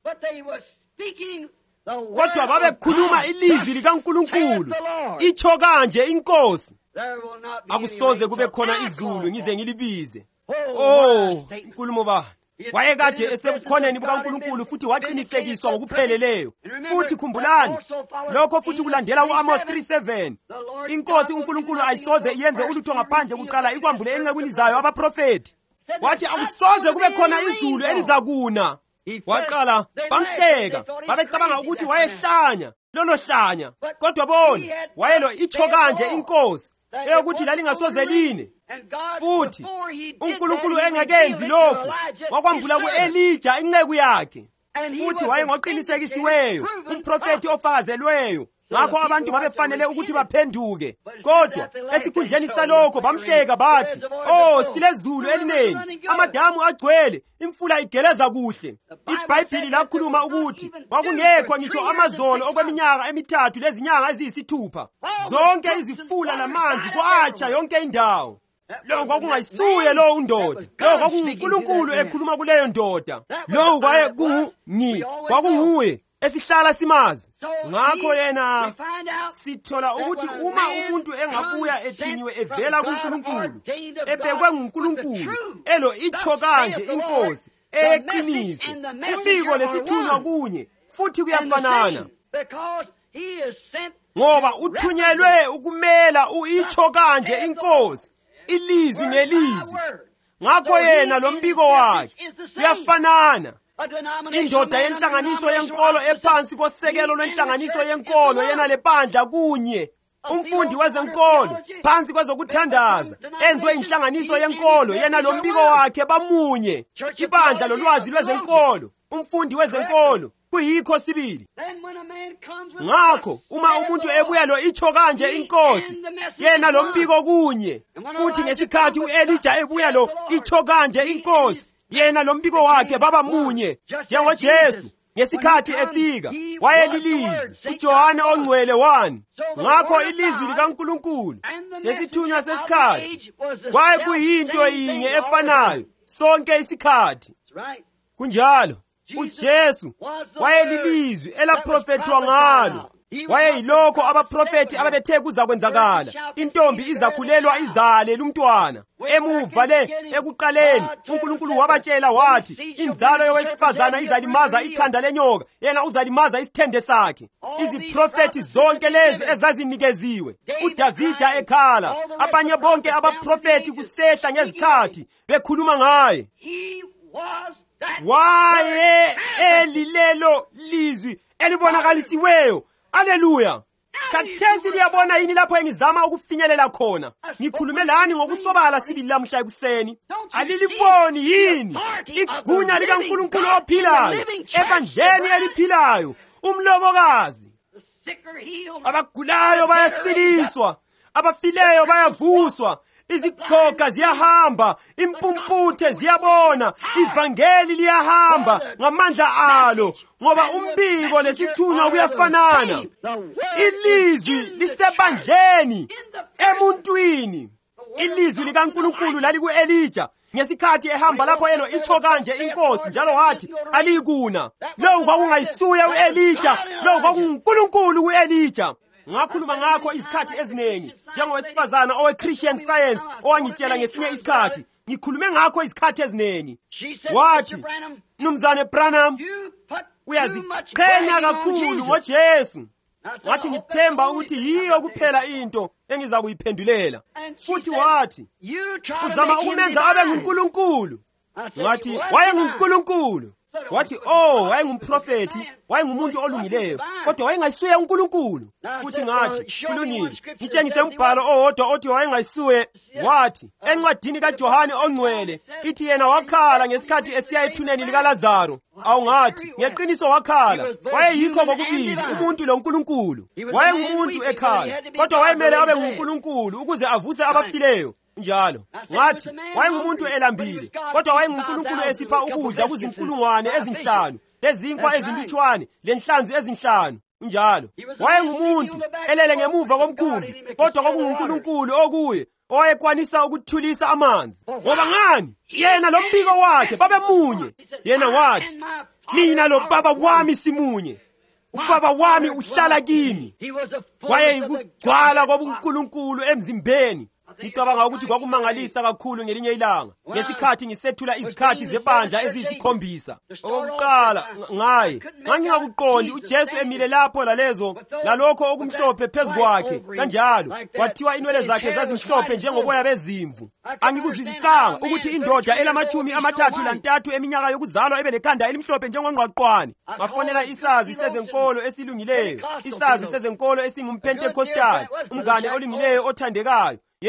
kodwa babekhuluma ilizwi likaNkulunkulu. "Itsho kanje inkosi." Akusoze kube khona izulu ngize ngilibize. Oh, inkulumo bani! Wayekade esebukhoneni bukaNkulunkulu futhi waqinisekiswa ngokupheleleyo. Futhi khumbulani, lokho futhi kulandela u-Amos three seven. Inkosi uNkulunkulu ayisoze iyenze ulutho ngaphandle kuqala ikwambule encekwini zayo abaprofethi. Wathi akusoze kube khona izulu elizakuna. Waqala bamhleka, babecabanga ukuthi wayehlanya, lolo hlanya. Kodwa bona, wayelo "Itsho kanje inkosi," eyokuthi lalingasoze line. Futhi uNkulunkulu engekenzi lokhu, wakwambula ku-Elija inceku yakhe. Futhi wayengoqinisekisiweyo, umprofethi ofakazelweyo. ngakho abantu babefanele ukuthi baphenduke. Kodwa esikhundleni salokho bamhleka bathi, "Oh, silezulu elinengi, amadamu agcwele, imfula igeleza kuhle." IBhayibhili lakhuluma ukuthi kwakungekho ngitsho amazolo okweminyaka emithathu lezinyanga eziyisithupha. Zonke izifula namanzi kwatsha yonke indawo. Lo kwakungayisuye lo undoda. Lo kwakunguNkulunkulu ekhuluma kuleyo ndoda. Lo kwaye kungi, kwakunguye esihlala simazi. Ngakho yena sithola ukuthi uma umuntu engabuya ethunyiwe evela kuNkulunkulu, ebekwe nguNkulunkulu, elo itsho kanje inkosi eqiniso, umbiko lesithunywa kunye futhi kuyafanana. Ngoba uthunyelwe ukumela uitsho kanje inkosi, ilizwi ngelizwi. Ngakho yena lo mbiko wakhe uyafanana. Indoda yenhlanganiso yenkolo ephansi kosekelo lwenhlanganiso yenkolo yena lebandla kunye. Umfundi wezenkolo phansi kwezokuthandaza enziwe inhlanganiso yenkolo yena lo mbiko wakhe bamunye. Ibandla lolwazi lwezenkolo, umfundi wezenkolo, kuyikho sibili. Ngakho uma umuntu ebuya lo itsho kanje inkosi yena lo mbiko kunye, futhi ngesikhathi uElijah ebuya lo itsho kanje inkosi yena lo mbiko wakhe baba munye. NjengoJesu ngesikhathi efika wayelilizwi, uJohane ongcwele one. Ngakho ilizwi likaNkulunkulu nesithunywa sesikhathi kwaye kuyinto yinye efanayo sonke isikhathi. Kunjalo uJesu wayelilizwi elaprofethwa ngalo. Wayeyilokho abaprofethi ababethe kuzakwenzakala. Intombi izakhulelwa izale lumntwana. Emuva le ekuqaleni uNkulunkulu wabatshela wathi inzalo yowesifazana izalimaza ikhanda lenyoka, yena uzalimaza isithende sakhe. Iziprofethi zonke lezi ezazinikeziwe, uDavida ekhala, abanye bonke abaprofethi kusehla ngezikhathi bekhuluma ngaye. Waye elilelo lizwi elibonakalisiweyo. Haleluya! Khathesi liyabona yini lapho engizama ukufinyelela khona? Ngikhulume lani ngokusobala sibili lamhla ekuseni. Aliliboni yini igunya likaNkulunkulu ophilayo ebandleni eliphilayo, umlobokazi? Abagulayo bayasiliswa, abafileyo bayavuswa, izigoga ziyahamba, impumputhe ziyabona, ivangeli liyahamba ngamandla alo, ngoba umbiko lesithunywa kuyafanana. Ilizwi lisebandleni emuntwini. Ilizwi likaNkulunkulu lali kuElijah ngesikhathi ehamba lapho elo itsho kanje inkosi, njalo wathi alikuna. Lo kwakungayisuye uElijah, lo kwakunguNkulunkulu kuElijah. Ngakhuluma ngakho izikhathi eziningi njengowesifazana owe-Christian Science owangitshela ngesinye isikhathi. Ngikhulume ngakho izikhathi eziningi. Wathi, Mnumzane Branham, uyaziqhenya kakhulu ngoJesu. Wathi ngithemba ukuthi yiyo kuphela into engiza kuyiphendulela. Futhi wathi, uzama ukumenza abe nguNkulunkulu. Ngathi wayenguNkulunkulu. Wathi, oh, wayengumprofethi, wayengumuntu olungileyo, kodwa wayengayisuye uNkulunkulu. Futhi ngathi, kulungile, ngitshengise umbhalo owodwa othi wayengayisuye. Wathi, encwadini kaJohane ongcwele ithi yena wakhala ngesikhathi esiya ethuneni likaLazaro. Awu ngathi, ngeqiniso wakhala. Wayeyikho kokubili, umuntu loNkulunkulu. Wayengumuntu ekhala, kodwa wayemele abe nguNkulunkulu ukuze avuse abafileyo. Njalo ngathi wayengumuntu elambile, kodwa wayenguNkulunkulu esipha ukudla kuzinkulungwane ezinhlanu lezinkwa ezilutshwane lenhlanzi ezinhlanu. Njalo wayengumuntu elele ngemuva komkhumbi, kodwa kwakunguNkulunkulu okuye owayekwanisa ukuthulisa amanzi. Ngoba ngani? Yena lo mbiko wakhe babemunye. Yena wathi, mina lo baba wami simunye. Ubaba wami uhlala kimi. Wayeyikugcwala kobuNkulunkulu emzimbeni. Ngicabanga ukuthi kwakumangalisa kakhulu ngelinye ilanga ngesikhathi ngisethula izikhathi zebandla eziyisikhombisa. Okokuqala ngaye ngangingakuqondi uJesu emile lapho lalezo lalokho okumhlophe phezu kwakhe kanjalo, kwathiwa inwele zakhe zazimhlophe njengoboya bezimvu. Angikuzwisisanga ukuthi indoda elamachumi amathathu lantathu eminyaka yokuzalwa ebelekhanda elimhlophe njengongqwaqwane. Ngafonela isazi sezenkolo esilungileyo, isazi sezenkolo esingumPentekhostali, umngane olungileyo othandekayo. Yebo,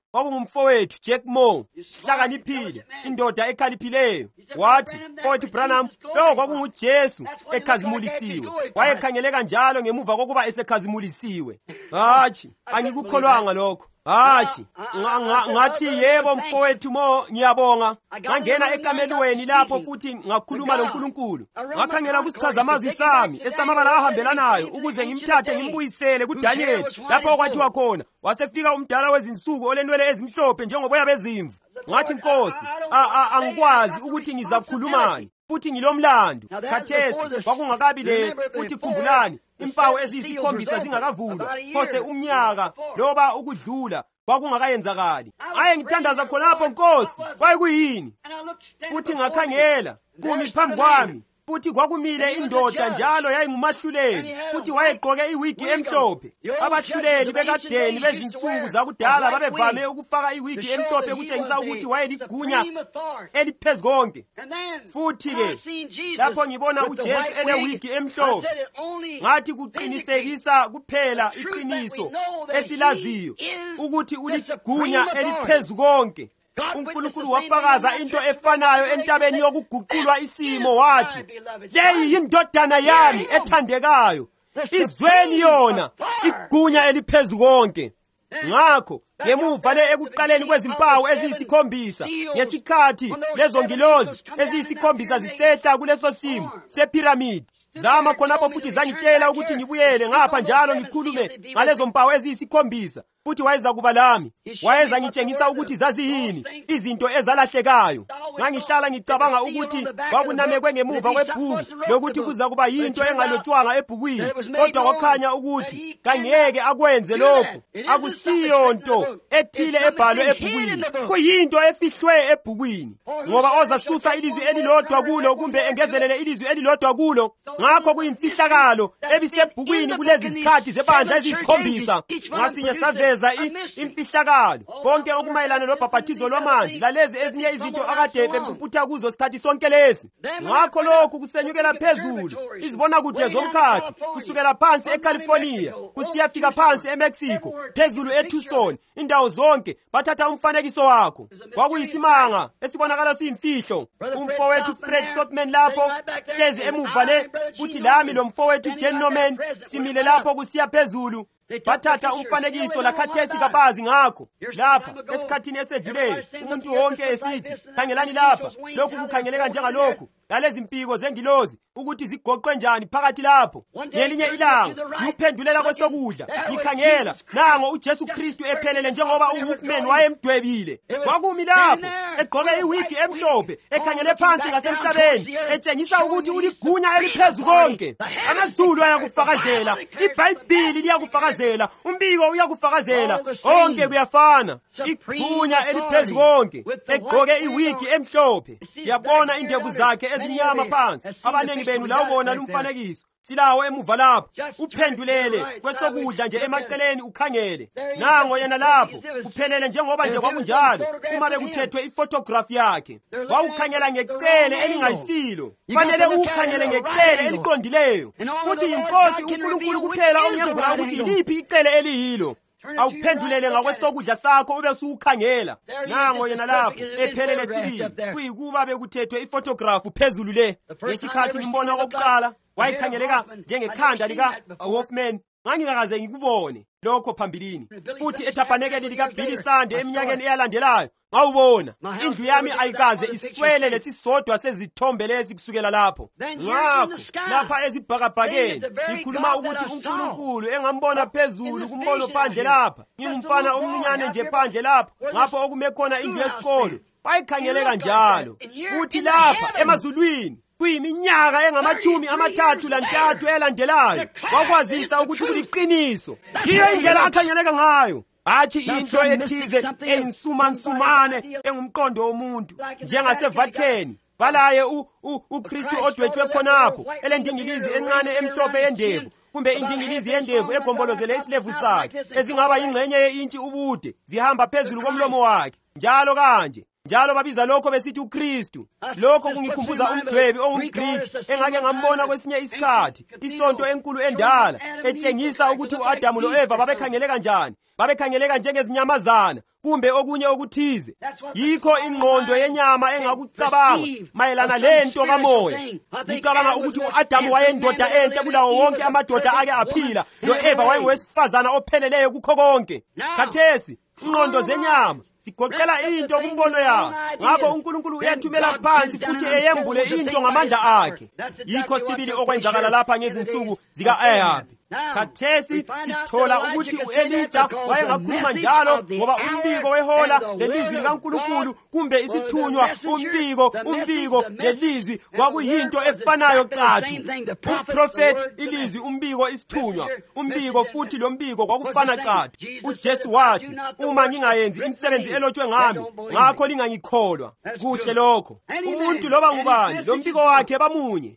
kwakungumfowethu Jack Moore, hlakaniphile, indoda ekhaliphileyo. Wathi, "Mfowethu Branham, lo kwakunguJesu ekhazimulisiwe." Wayekhangeleka njalo ngemuva kokuba esekhazimulisiwe. Hatshi, angikukholwanga lokho. Hatshi, ngathi yebo mfowethu Mo, ngiyabonga. Ngangena ekamelweni lapho futhi ngakhuluma loNkulunkulu. Ngakhangela kusichazamazwi sami esamabala ahambelanayo ukuze ngimthathe ngimbuyisele kuDaniel lapho okwathiwa khona, "Wasefika umdala wezinsuku olenwele ezimhlophe njengoboya bezimvu." Ngathi, "Nkosi, angikwazi ukuthi ngizakhulumani futhi ngilomlando." Khathesi kwakungakabi le futhi khumbulani, impawu eziyisikhombisa zingakavulwa, phose umnyaka loba ukudlula kwakungakayenzakali. Aye ngithandaza khonapho, Nkosi, kwayikuyini? Futhi ngakhangela kumi phambi kwami, futhi kwakumile indoda njalo yayingumahluleli, futhi wayegqoke iwigi emhlophe. Abahluleli bekadeni bezinsuku zakudala babevame ukufaka iwigi emhlophe ukutshengisa ukuthi wayeligunya eliphezu konke. Futhi-ke lapho ngibona uJesu elewigi emhlophe, ngathi kuqinisekisa kuphela iqiniso esilaziyo ukuthi uligunya eliphezu konke. uNkulunkulu wafakaza into efanayo entabeni yokuguqulwa isimo, wathi, "Leyi yindodana yami ethandekayo, izweni yona igunya eliphezu konke." Ngakho ngemuva le ekuqaleni kwezimpawu eziyisikhombisa, ngesikhathi lezo ngilozi eziyisikhombisa zisehla kuleso simo sephiramidi, zama khonapho futhi zangitshela ukuthi ngibuyele ngapha njalo ngikhulume ngalezo mpawu eziyisikhombisa, futhi wayeza kuba lami. Wayeza ngitshengisa ukuthi zaziyini izinto ezalahlekayo. Ngangihlala ngicabanga ukuthi kwakunamekwe ngemuva kwebhuku lokuthi kuza kuba yinto engalotshwanga ebhukwini, kodwa kwakhanya ukuthi kangeke akwenze lokho. Akusiyo nto ethile ebhalwe ebhukwini, kuyinto efihlwe ebhukwini, ngoba ozasusa ilizwi elilodwa kulo kumbe engezelele ilizwi elilodwa kulo. Ngakho kuyimfihlakalo ebisebhukwini kulezi zikhathi zebandla eziyisikhombisa. Ngasinye saveza imfihlakalo konke okumayelana lobhaphathizo lwamanzi lalezi ezinye izinto akade bempuputha kuzo sikhathi sonke lesi. Ngakho lokhu kusenyukela phezulu, izibona kude zomkhathi, kusukela phansi eCalifornia kusiyafika phansi eMexico, phezulu eTucson, indawo zonke bathatha umfanekiso wakho. Kwakuyisimanga esibonakala siyimfihlo. Umfowethu Fred Sotman lapho hlezi emuva le, futhi lami lo mfowethu Jen Norman simile lapho kusiya phezulu. Bathatha umfanekiso lakhathesi kabazi ngakho. Lapha esikhathini esedluleyo umuntu wonke esithi, "Khangelani lapha, lokhu kukhangeleka njengalokhu, lalezi mpiko zengilozi ukuthi zigoqwe njani phakathi lapho." Ngelinye ilanga ngiphendulela kwesokudla, ngikhangela nango uJesu Kristu ephelele njengoba uWolfman wayemdwebile. Kwakumi lapho egqoke iwigi emhlophe, ekhangele phansi ngasemhlabeni, etshengisa ukuthi uligunya eliphezu konke. Amazulu ayakufakazela, iBhayibhili liyakufakazela, umbiko uyakufakazela, konke kuyafana. Igunya eliphezu konke, egqoke iwigi emhlophe. Yabona indevu zakhe ezimnyama phansi. Abanengi benu lawubona lumfanekiso, silawo emuva lapho. Uphendulele kwesokudla nje emaceleni ukhangele. Nango yena lapho, kuphelele njengoba nje kwakunjalo uma bekuthethwe iphotograph yakhe. Wawukhangela ngecele elingayisilo. Fanele ukhangele ngecele eliqondileyo. Futhi inkosi uNkulunkulu kuphela ongembula ukuthi liphi icele eliyilo. Awuphendulele ngakwesokudla sakho ube sukhangela. Nango yena lapho ephelele sibili, kuyikuba bekuthethwe iphotograph phezulu le. Ngesikhathi ngimbona okokuqala wayekhangeleka njengekhanda lika Wolfman, ngangikaze ngikubone lokho phambilini. Futhi ethabanekeli lika Billy Sunday eminyakeni eyalandelayo ngawubona. Indlu yami ayikaze iswele lesisodwa sezithombe lezi kusukela lapho. Ngakho lapha ezibhakabhakeni ngikhuluma ukuthi uNkulunkulu engambona phezulu kumbono phandle lapha. Ngingumfana omncinyane nje phandle lapha, ngapho okume khona indlu yesikolo. Wayekhangeleka njalo. Futhi lapha emazulwini kuyiminyaka engamachumi amathathu lantathu elandelayo, wakwazisa ukuthi kuliqiniso. Yiyo indlela akhangeleka ngayo, hathi into ethize eyinsumansumane engumqondo womuntu, njengaseVatican. Balaye uKristu odwetshwe khonapho, elendingilizi encane emhlophe yendevu, kumbe indingilizi yendevu egombolozele isilevu sakhe, ezingaba yingxenye yeintshi ubude, zihamba phezulu komlomo wakhe, njalo kanje. njalo babiza lokho besithi uKristu. Lokho kungikhumbuza umdwebi ongumGriki engake ngambona kwesinye isikhathi isonto enkulu endala etshengisa ukuthi uAdamu loEva babekhangeleka kanjani. Babekhangeleka njengezinyamazana kumbe okunye okuthize. Yikho ingqondo yenyama engakucabanga mayelana lento kamoya. Ngicabanga ukuthi uAdamu wayendoda enhle kulawo wonke amadoda ake aphila, loEva wayengowesifazana opheleleyo kukho konke. Khathesi ingqondo zenyama sigoqela into kumbono yayo. Ngakho uNkulunkulu uyathumela phansi futhi eyembule into ngamandla akhe. Yikho sibili okwenzakala lapha ngezinsuku zika-Ahabi. Khathesi sithola ukuthi u-Elija wayengakhuluma njalo ngoba umbiko wehola lelizwi likaNkulunkulu kumbe isithunywa umbiko umbiko lelizwi kwakuyinto efanayo qathu. Umprofeti ilizwi umbiko isithunywa umbiko futhi lo mbiko kwakufana qathu. uJesu wathi uma ngingayenzi imisebenzi elotshwe ngami ngakho lingangikholwa. Kuhle lokho. Umuntu loba ngubani lo mbiko wakhe bamunye.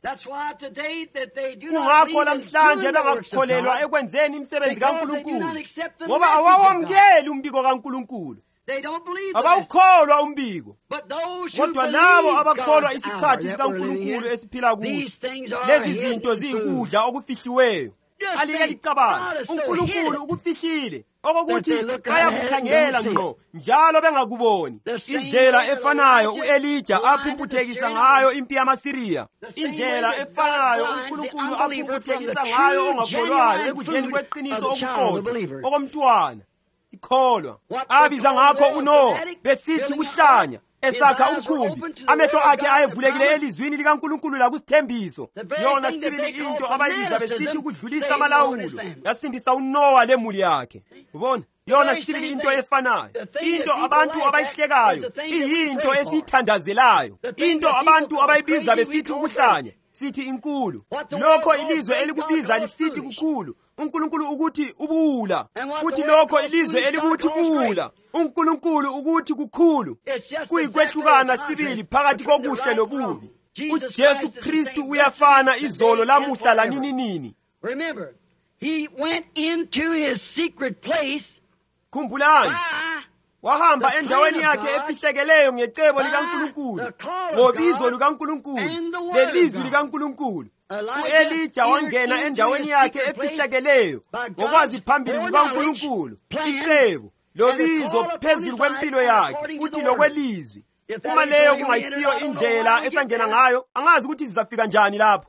Kungakho namhlanje bengakho kolelwa ekwenzeni imisebenzi kaNkulunkulu ngoba awawamkeli umbiko kaNkulunkulu. Abawukholwa umbiko. Kodwa labo abakholwa isikhathi sikaNkulunkulu esiphila kuso, lezi zinto ziyikudla okufihliweyo. Alike licabanga uNkulunkulu ukufihlile okokuthi bayakukhangela ngqo njalo bengakuboni. Indlela efanayo uElija aphumputhekisa ngayo impi yamaSiriya, indlela efanayo uNkulunkulu aphumputhekisa ngayo ongakholwayo ekudleni kweqiniso okuqotho okomntwana ikholwa. Abiza ngakho uNowa besithi uhlanya esakha umkhumbi, amehlo akhe ayevulekile elizwini likaNkulunkulu lakusithembiso. Yona sibili into abayibiza besithi ukudlulisa amalawulo yasindisa uNowa lemuli yakhe. Ubona, yona sibili into efanayo. Into abantu abayihlekayo iyinto esithandazelayo. Into abantu abayibiza besithi ukuhlanya sithi inkulu. Lokho ilizwe elikubiza lisithi kukhulu, uNkulunkulu ukuthi ubuwula. Futhi lokho ilizwe elikuthi buwula, uNkulunkulu ukuthi kukhulu. Kuyikwehlukana sibili phakathi kokuhle lobubi. uJesu Kristu uyafana izolo lamuhla lanini nini. Remember, he went into his secret place. Khumbulani, wahamba endaweni yakhe efihlekeleyo ngecebo likaNkulunkulu, ngobizo likaNkulunkulu lelizwi likaNkulunkulu. uElija wangena endaweni yakhe efihlekeleyo ngokwazi phambili kukaNkulunkulu, icebo lobizo phezulu kwempilo yakhe futhi lokwelizwi. Uma leyo kungayisiyo indlela esangena ngayo, angazi ukuthi sizafika njani lapho.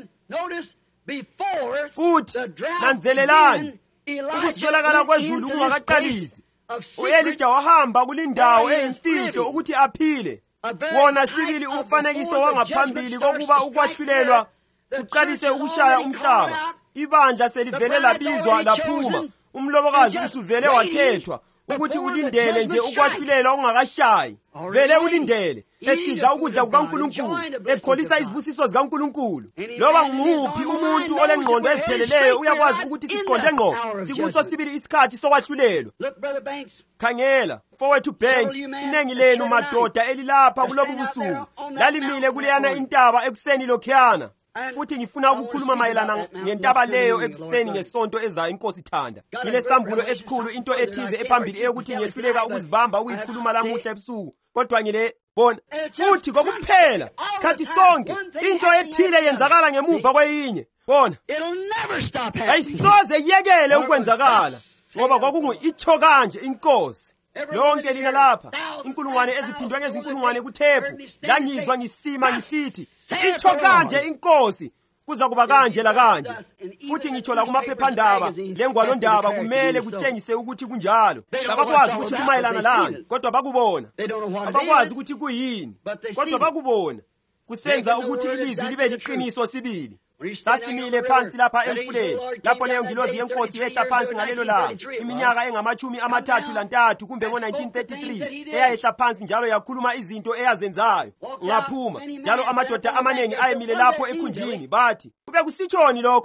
Futhi nanzelelani, ukuswelakala kwezulu kungakaqalisi, uElija wahamba kulindawo eyimfihlo ukuthi aphile. Wona sibili umfanekiso wangaphambili kokuba ukwahlulelwa kuqalise ukushaya umhlaba. Ibandla selivele labizwa laphuma, umlobokazi usuvele wakhethwa ukuthi ulindele nje ukwahlulelwa ungakashayi. Vele ulindele esidla ukudla kukaNkulunkulu, ekholisa izibusiso zikaNkulunkulu. Loba nguphi umuntu olengqondo ezipheleleyo uyakwazi ukuthi siqonde ngqo sikuso sibili isikhathi sokwahlulelwa. Khangela mfowethu Banks, inengi lenu madoda elilapha kulobu busuku lalimile kuleyana intaba ekuseni lokhuyana. Futhi ngifuna ukukhuluma mayelana ngentaba leyo ekuseni ngesonto ezayo inkosi thanda. Ngilesambulo esikhulu into ethize ephambili eyokuthi ngiyehluleka ukuzibamba ukuyikhuluma lamuhla ebusuku. Kodwa ngile bona futhi kokuphela isikhathi sonke into ethile yenzakala ngemuva kweyinye. Bona ayisoze yekele ukwenzakala ngoba kwakungu itsho kanje inkosi. Lonke lina lapha inkulungwane eziphindwe ngezinkulungwane kuthephu langizwa ngisima ngisithi itsho kanje inkosi kuza kuba kanje la kanje. Futhi ngitsho la kumaphephandaba lengwalo ndaba kumele kutshengise ukuthi kunjalo. Abakwazi ukuthi kumayelana lani kodwa bakubona, abakwazi ukuthi kuyini kodwa bakubona. Kusenza ukuthi ilizwi libe liqiniso sibili. Sasimile phansi lapha emfuleni lapho leyo ngilozi yenkosi yehla phansi ngalelo langa iminyaka engamachumi amathathu lantathu kumbe ngo nineteen thirty-three eyayehla phansi njalo yakhuluma izinto eyazenzayo. Ngaphuma njalo amadoda amanengi ayemile lapho ekhunjini bathi kube kusitshoni lokho.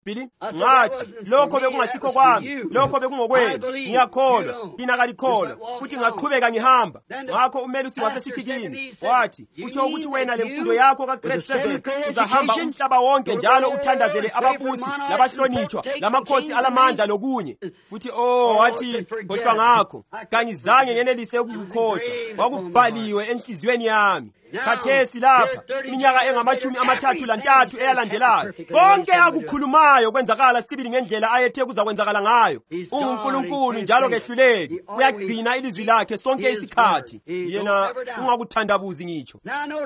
Billy? Ngathi lokho bekungasikho kwami, lokho bekungokwenu. Ngiyakholwa, thina kalikholwa, futhi ngaqhubeka ngihamba. Ngakho umelusi wasesithi kimi, wathi, "Utsho ukuthi wena lemfundo yakho ka grade seven uzahamba umhlaba wonke njalo uthandazele ababusi labahlonitshwa lamakhosi alamandla lokunye." Futhi oh wathi, "Khohlwa ngakho, kangizange ngenelise ukukukhohlwa. Wakubhaliwe enhliziyweni yami." Khathesi lapha iminyaka engamachumi amathathu lantathu eyalandelayo, konke akukhulumayo kwenzakala sibili ngendlela ayethe kuzakwenzakala ngayo. UNkulunkulu njalo kehluleki, uyagcina ilizwi lakhe sonke isikhathi. Yena ungakuthandabuzi ngitsho.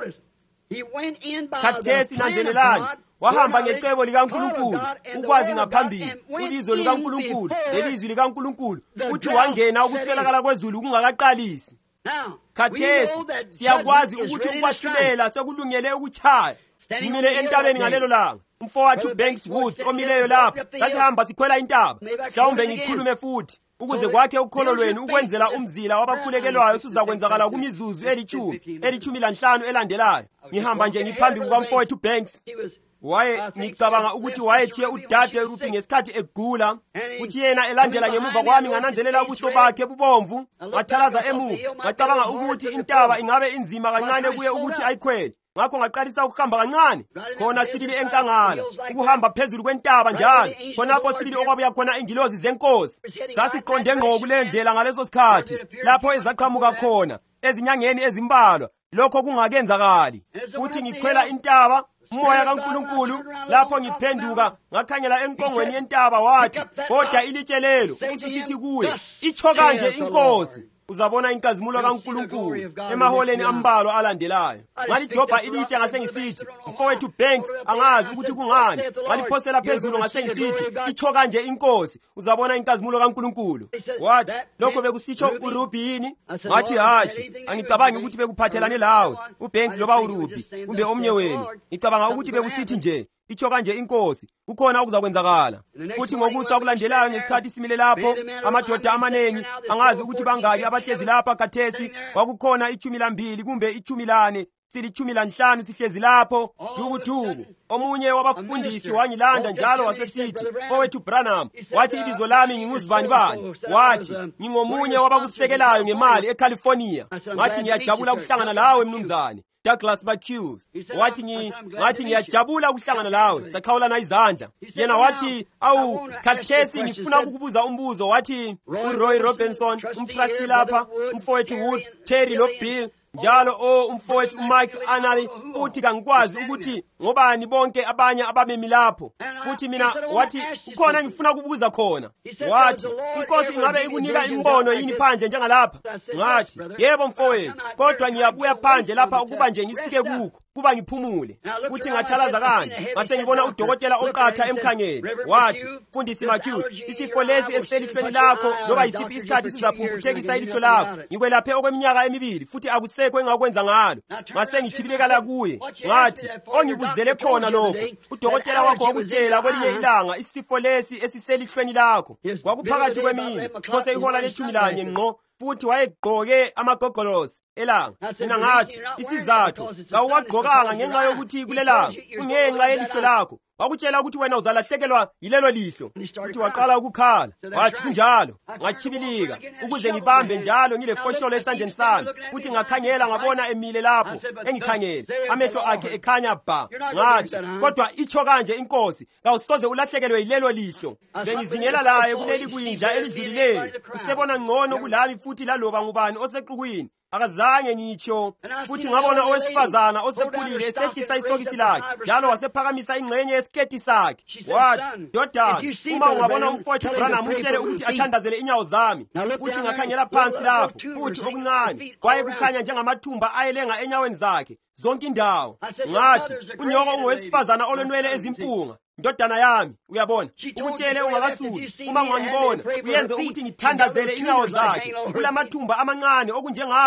Khathesi nanzelelani, wahamba ngecebo likaNkulunkulu, ukwazi ngaphambili ibizo likaNkulunkulu lelizwi likaNkulunkulu, futhi wangena ukuswelakala kwezulu kungakaqalisi. Khathesi siyakwazi ukuthi ukwahlulela sekulungele ukuchaya. Ngimile entabeni ngalelo langa, umfowethu Banks Woods omileyo lapha, sasihamba sikhwela intaba. Mhlawumbe ngikhulume futhi ukuze kwakhe ukholo lwenu ukwenzela umzila wabakhulekelwayo usuzakwenzakala kumizuzu elithumi elithumi lanhlanu elandelayo. Ngihamba nje ngiphambi kukamfowethu Banks. Waye ngicabanga ukuthi wayechiye udade Ruby ngesikhathi egula, futhi yena elandela ngemuva kwami ngananzelela ubuso bakhe bubomvu, ngathalaza emuva. Ngacabanga ukuthi intaba ingabe inzima kancane kuye ukuthi ayikhwele. Ngakho ngaqalisa ukuhamba kancane, khona sibili enkangala, ukuhamba phezulu kwentaba njalo. Khonapho sibili okwabuya khona ingilozi zenkosi. Sasiqonde ngqo kule ndlela ngaleso sikhathi, lapho ezaqhamuka khona ezinyangeni ezimbalwa. Lokho kungakenzakali. Futhi ngikhwela intaba, umoya kaNkulunkulu, lapho ngiphenduka ngakhanyela enkongweni yentaba, wathi, "Kodwa ilitshe lelo ususithi kuye, itsho kanje inkosi." Uzabona inkazimulo kaNkulunkulu emaholeni ambalwa alandelayo. Ngalidobha ilitshe ngasengisithi, "Mfowethu Banks angazi ukuthi kungani." Ngaliphosela phezulu ngasengisithi, "Itsho kanje inkosi." Uzabona inkazimulo kaNkulunkulu. Wathi, "Lokho bekusitsho uRuby yini?" Ngathi, "Hatshi, angicabangi ukuthi bekuphathelane lawe, uBanks loba uRuby, kumbe omnye wenu. Ngicabanga ukuthi bekusithi nje, itsho kanje inkosi, kukhona okuzakwenzakala." Futhi ngokusa okulandelayo ngesikhathi simile lapho, amadoda amanengi, angazi ukuthi bangaki abahlezi lapha khathesi, kwakukhona ichumi lambili kumbe ichumi lane, silichumi lanhlanu sihlezi lapho dukuduku. Omunye wabafundisi wangilanda njalo wasesithi, "Owethu Branham," wathi, "Ibizo lami nginguzibani bani?" Wathi, "Ngingomunye wabakusekelayo ngemali eCalifornia." Ngathi, "Ngiyajabula ukuhlangana lawe mnumzane Douglas Bacchus." Wathi ngi ngathi ngiyajabula ukuhlangana lawe. Sakhawulana izandla. Yena wathi, "Awu, khathesi ngifuna ukukubuza umbuzo." Wathi, "uRoy Robinson, umtrustee lapha, umfowethu Wood, Terry lo Bill, njalo o umfowethu Mike Anally, uthi kangikwazi ukuthi ngobani bonke abanye abamemi lapho." Futhi mina wathi, "Kukhona ngifuna ukubuza khona." Wathi, "Inkosi ingabe ikunika imbono yini phandle njengalapha?" Ngathi, "Yebo mfowethu, kodwa ngiyabuya phandle lapha ukuba nje ngisuke kukho, kuba ngiphumule." Futhi ngathalaza kanje, ngase ngibona udokotela oqatha emkhangeni. Wathi, "Mfundisi Bacchus, isifo lesi esiselihlweni lakho loba yisiphi isikhathi sizaphumputhekisa ilihlo lakho. Ngikwelaphe okweminyaka emibili futhi akusekho engakwenza ngalo." Ngase ngichibilekela kuye. Ngathi, "Ongibuzele khona lokho, udokotela wakho wakutshela kwelinye ilanga isifo lesi esiselihlweni lakho." Kwakuphakathi kwemini, phose ihola lethumi lanye ngqo, futhi wayegqoke amagogolosi elanga. Mina ngathi, "Isizathu kawuwagqokanga ngenxa yokuthi kulelanga, kungenxa yelihlo lakho. Wakutshela ukuthi wena uzalahlekelwa yilelo lihlo." Futhi waqala ukukhala. Wathi, "Kunjalo." Ngachibilika ukuze ngibambe njalo ngilefosholo esandleni sami, futhi ngakhangela ngabona emile lapho engikhangele, amehlo akhe ekhanya bha. Ngathi, "Kodwa itsho kanje inkosi, kawusoze ulahlekelwe yilelo lihlo." Bengizingela laye kuleli kwindla elidlulileyo, usebona ngcono kulami futhi laloba ngubani osexukwini. Akazange ngitsho. Futhi ngabona owesifazana osekhulile esehlisa isokisi lakhe, njalo wasephakamisa ingxenye yesiketi sakhe. Wathi, "Ndodana, uma ungabona umfowethu Branham umtshele ukuthi athandazele inyawo zami." Futhi ngakhangela phansi lapho, futhi okuncane kwaye kukhanya njengamathumba ayelenga enyaweni zakhe zonke indawo. Ngathi, "Unyoko ungowesifazana olonwele ezimpunga. Ndodana yami, uyabona, ukutshele ungakasuli, uma ungangibona uyenze ukuthi ngithandazele inyawo zakhe. Kulamathumba amancane okunjengawo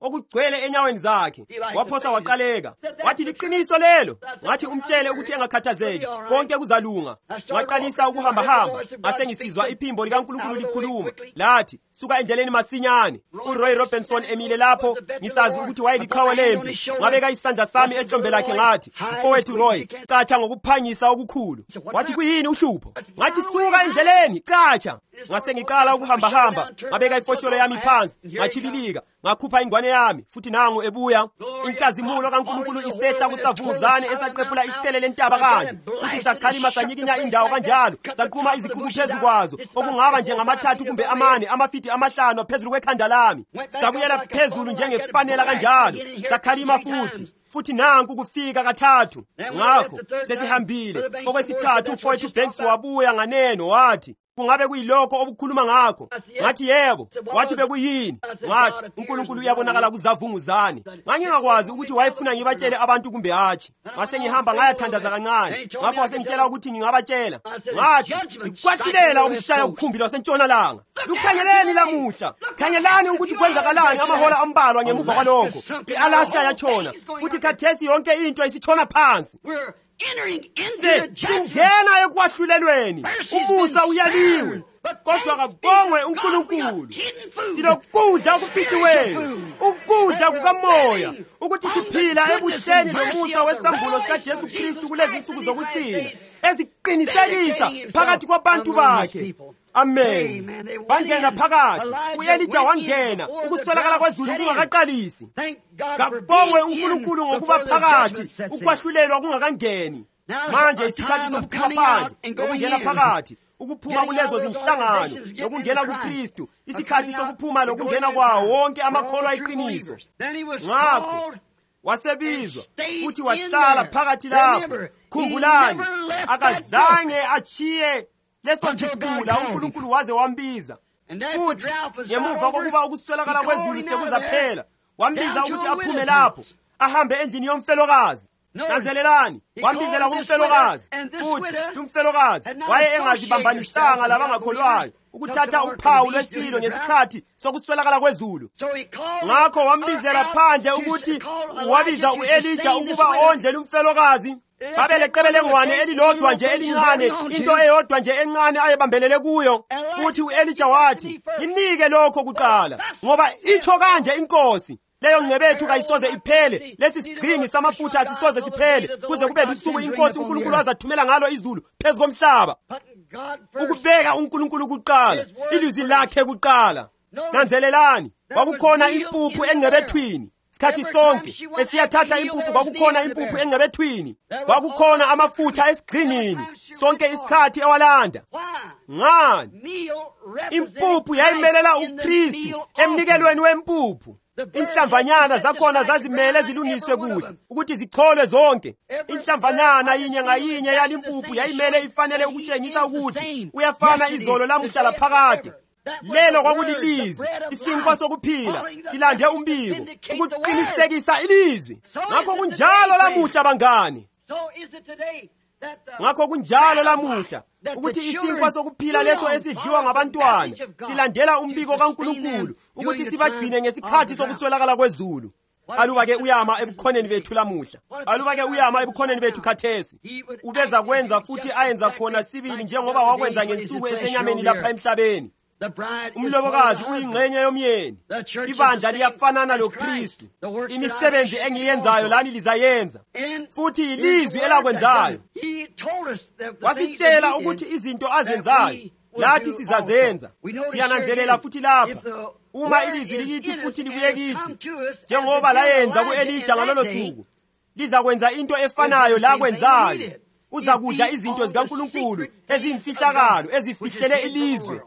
okugcwele enyaweni zakhe. Waphosa waqaleka. Wathi liqiniso lelo. Ngathi umtshele ukuthi engakhathazeki, konke kuzalunga. Ngaqalisa ukuhamba hamba, ase ngisizwa iphimbo likaNkulunkulu likhuluma. Lathi, suka endleleni masinyane. uRoy Robinson emile lapho, ngisazi ukuthi wayeliqhawe lempi. Ngabeka isandla sami ehlombe lakhe ngathi, mfowethu Roy, catsha ngokuphangisa okukhulu. Wathi kuyini uhlupho? Ngathi suka endleleni, catsha. Ngase ngiqala ukuhamba hamba, ngabeka ifosholo yami phansi, ngachibilika, ngakhupha ingwane yami, futhi nangu ebuya. Inkazimulo kaNkulunkulu isehla kusavunguzane esaqephula icele lentaba kanje, futhi sakhalima sanyikinya indawo kanjalo, saqhuma iziqubu phezukwazo, okungaba njengamathathu kumbe amane, amafiti amahlanu phezulu kwekhanda lami. Sabuyela phezulu njengefanela kanjalo, sakhalima futhi. Futhi nanku kufika kathathu. Ngakho sesihambile. Okwesithathu mfowethu Banks wabuya nganeno wathi, kungabe kuyilokho obukhuluma ngakho? Ngathi yebo. Wathi bekuyini? Ngathi uNkulunkulu uyabonakala kuzavunguzane. Ngangingakwazi ukuthi wayefuna ngibatshele abantu kumbe hatshi. Ngase ngihamba ngayathandaza kancane. Ngakho wase ngitshela ukuthi ngingabatshela. Ngathi ikwahlulela ukushaya ukukhumbila wasentshonalanga. Lukhangeleni lamuhla. Khangelani ukuthi kwenzakalani amahola ambalwa ngemuva kwalokho. iAlaska yatshona. Futhi khathesi yonke into isitshona phansi. Singena ekwahlulelweni. Umusa uyaliwe. Kodwa kabongwe uNkulunkulu. Silokudla okufihliweyo, ukudla kukamoya, ukuthi siphila ebuhleni nomusa wesambulo sikaJesu Kristu kulezi insuku zokugcina, eziqinisekisa phakathi kwabantu bakhe. Amen. Bangena phakathi. uElijah wangena ukuswelakala kwezulu kungakaqalisi. Kabongwe uNkulunkulu ngokuba phakathi, ukwahlulelwa kungakangeni. Manje isikhathi sokuphuma phandle nokungena phakathi, ukuphuma kulezo zinhlangano nokungena kuKristu, isikhathi sokuphuma lokungena kwawo wonke amakholwa eqiniso. Ngakho wasebizwa futhi wahlala phakathi lapho. Khumbulani, akazange achiye leso sifula uNkulunkulu waze wambiza. Futhi ngemuva kokuba ukuswelakala kwezulu sekuzaphela, wambiza ukuthi aphume lapho, ahambe endlini yomfelokazi. Nanzelelani, wambizela kumfelokazi. Futhi umfelokazi waye engazibambanisanga labangakholwayo ukuthatha uphawu lwesilo ngesikhathi sokuswelakala kwezulu. Ngakho wambizela phandle ukuthi wabiza uElijah ukuba ondle umfelokazi. Babeleqebelengwane elilodwa nje elincane, into eyodwa nje encane ayebambelele kuyo. Futhi uElijah wathi, "Nginike lokho kuqala, ngoba itsho kanje inkosi, leyo ngcebethu kayisoze iphele, lesi sigcingi samafutha asisoze siphele, kuze kube lusuku inkosi uNkulunkulu azathumela ngalo izulu phezu komhlaba." Ukubeka uNkulunkulu kuqala, ilizwi lakhe kuqala. Nanzelelani, kwakukhona impuphu engcebethwini. Sikhathi sonke esiyathatha impuphu kwakukhona impuphu engcebethwini. Kwakukhona amafutha esigxingini sonke isikhathi ewalanda. Ngani? Impuphu yayimelela uKristu emnikelweni wempuphu. Inhlamvanyana zakhona zazimele zilungiswe kuhle ukuthi zicholwe zonke. Inhlamvanyana yinye ngayinye yalimpuphu yayimele ifanele ukutshengisa ukuthi uyafana izolo lamuhla laphakade. Lelo kwakulilizwi, isinkwa sokuphila, silande umbiko, ukuqinisekisa ilizwi. Ngakho kunjalo lamuhla bangane. Ngakho kunjalo lamuhla ukuthi isinkwa sokuphila leso esidliwa ngabantwana silandela umbiko kaNkulunkulu ukuthi sibagcine ngesikhathi sokuswelakala kwezulu. Aluba ke uyama ebukhoneni bethu lamuhla, aluba ke uyama ebukhoneni bethu khathesi, ubeza kwenza futhi ayenza khona sibili njengoba wakwenza ngensuku esenyameni lapha emhlabeni. Umlobokazi uyingxenye yomyeni. Ibandla liyafanana loKristu. Imisebenzi engiyenzayo lani lizayenza, futhi ilizwi elakwenzayo. Wasitshela ukuthi izinto azenzayo lathi sizazenza. Siyananzelela futhi lapha, uma ilizwi likithi futhi libuye kithi, njengoba layenza ku-Elijah ngalolo suku, lizakwenza into efanayo lakwenzayo. Uzakudla izinto zikaNkulunkulu eziyimfihlakalo ezifihlele ilizwe.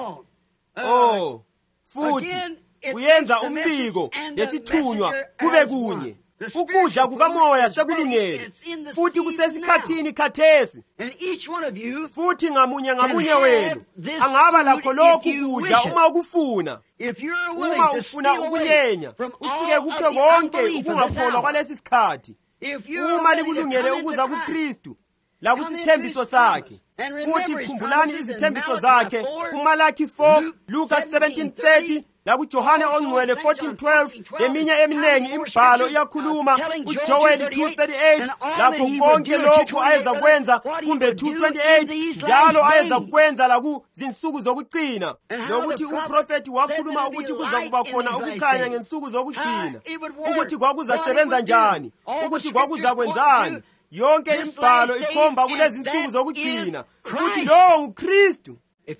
Oh, futhi uyenza umbiko lesithunywa kube kunye. Ukudla kukamoya sekulungele, futhi kusesikhathini khathesi. Futhi ngamunye ngamunye wenu angaba lakho lokhu kudla uma ukufuna. Uma ufuna ukunyenya, usuke kukho konke ukungakholwa kwalesi sikhathi. Uma likulungele ukuza kuKristu la kusithembiso sakhe. Futhi khumbulani izithembiso zakhe, uMalaki four, Luka seventeen thirty, lakuJohane ongcwele fourteen twelve leminye eminengi imibhalo iyakhuluma uJoel two thirty-eight lakho konke lokhu ayeza kwenza kumbe two twenty-eight njalo ayeza kwenza lakuzinsuku zokugcina lokuthi umprofeti wakhuluma ukuthi kuza kuba khona ukukhanya ngensuku zokugcina ukuthi kwakuzasebenza njani ukuthi kwakuzakwenzani yonke imibhalo ikhomba kulezi insuku zokugcina ukuthi lo nguKristu.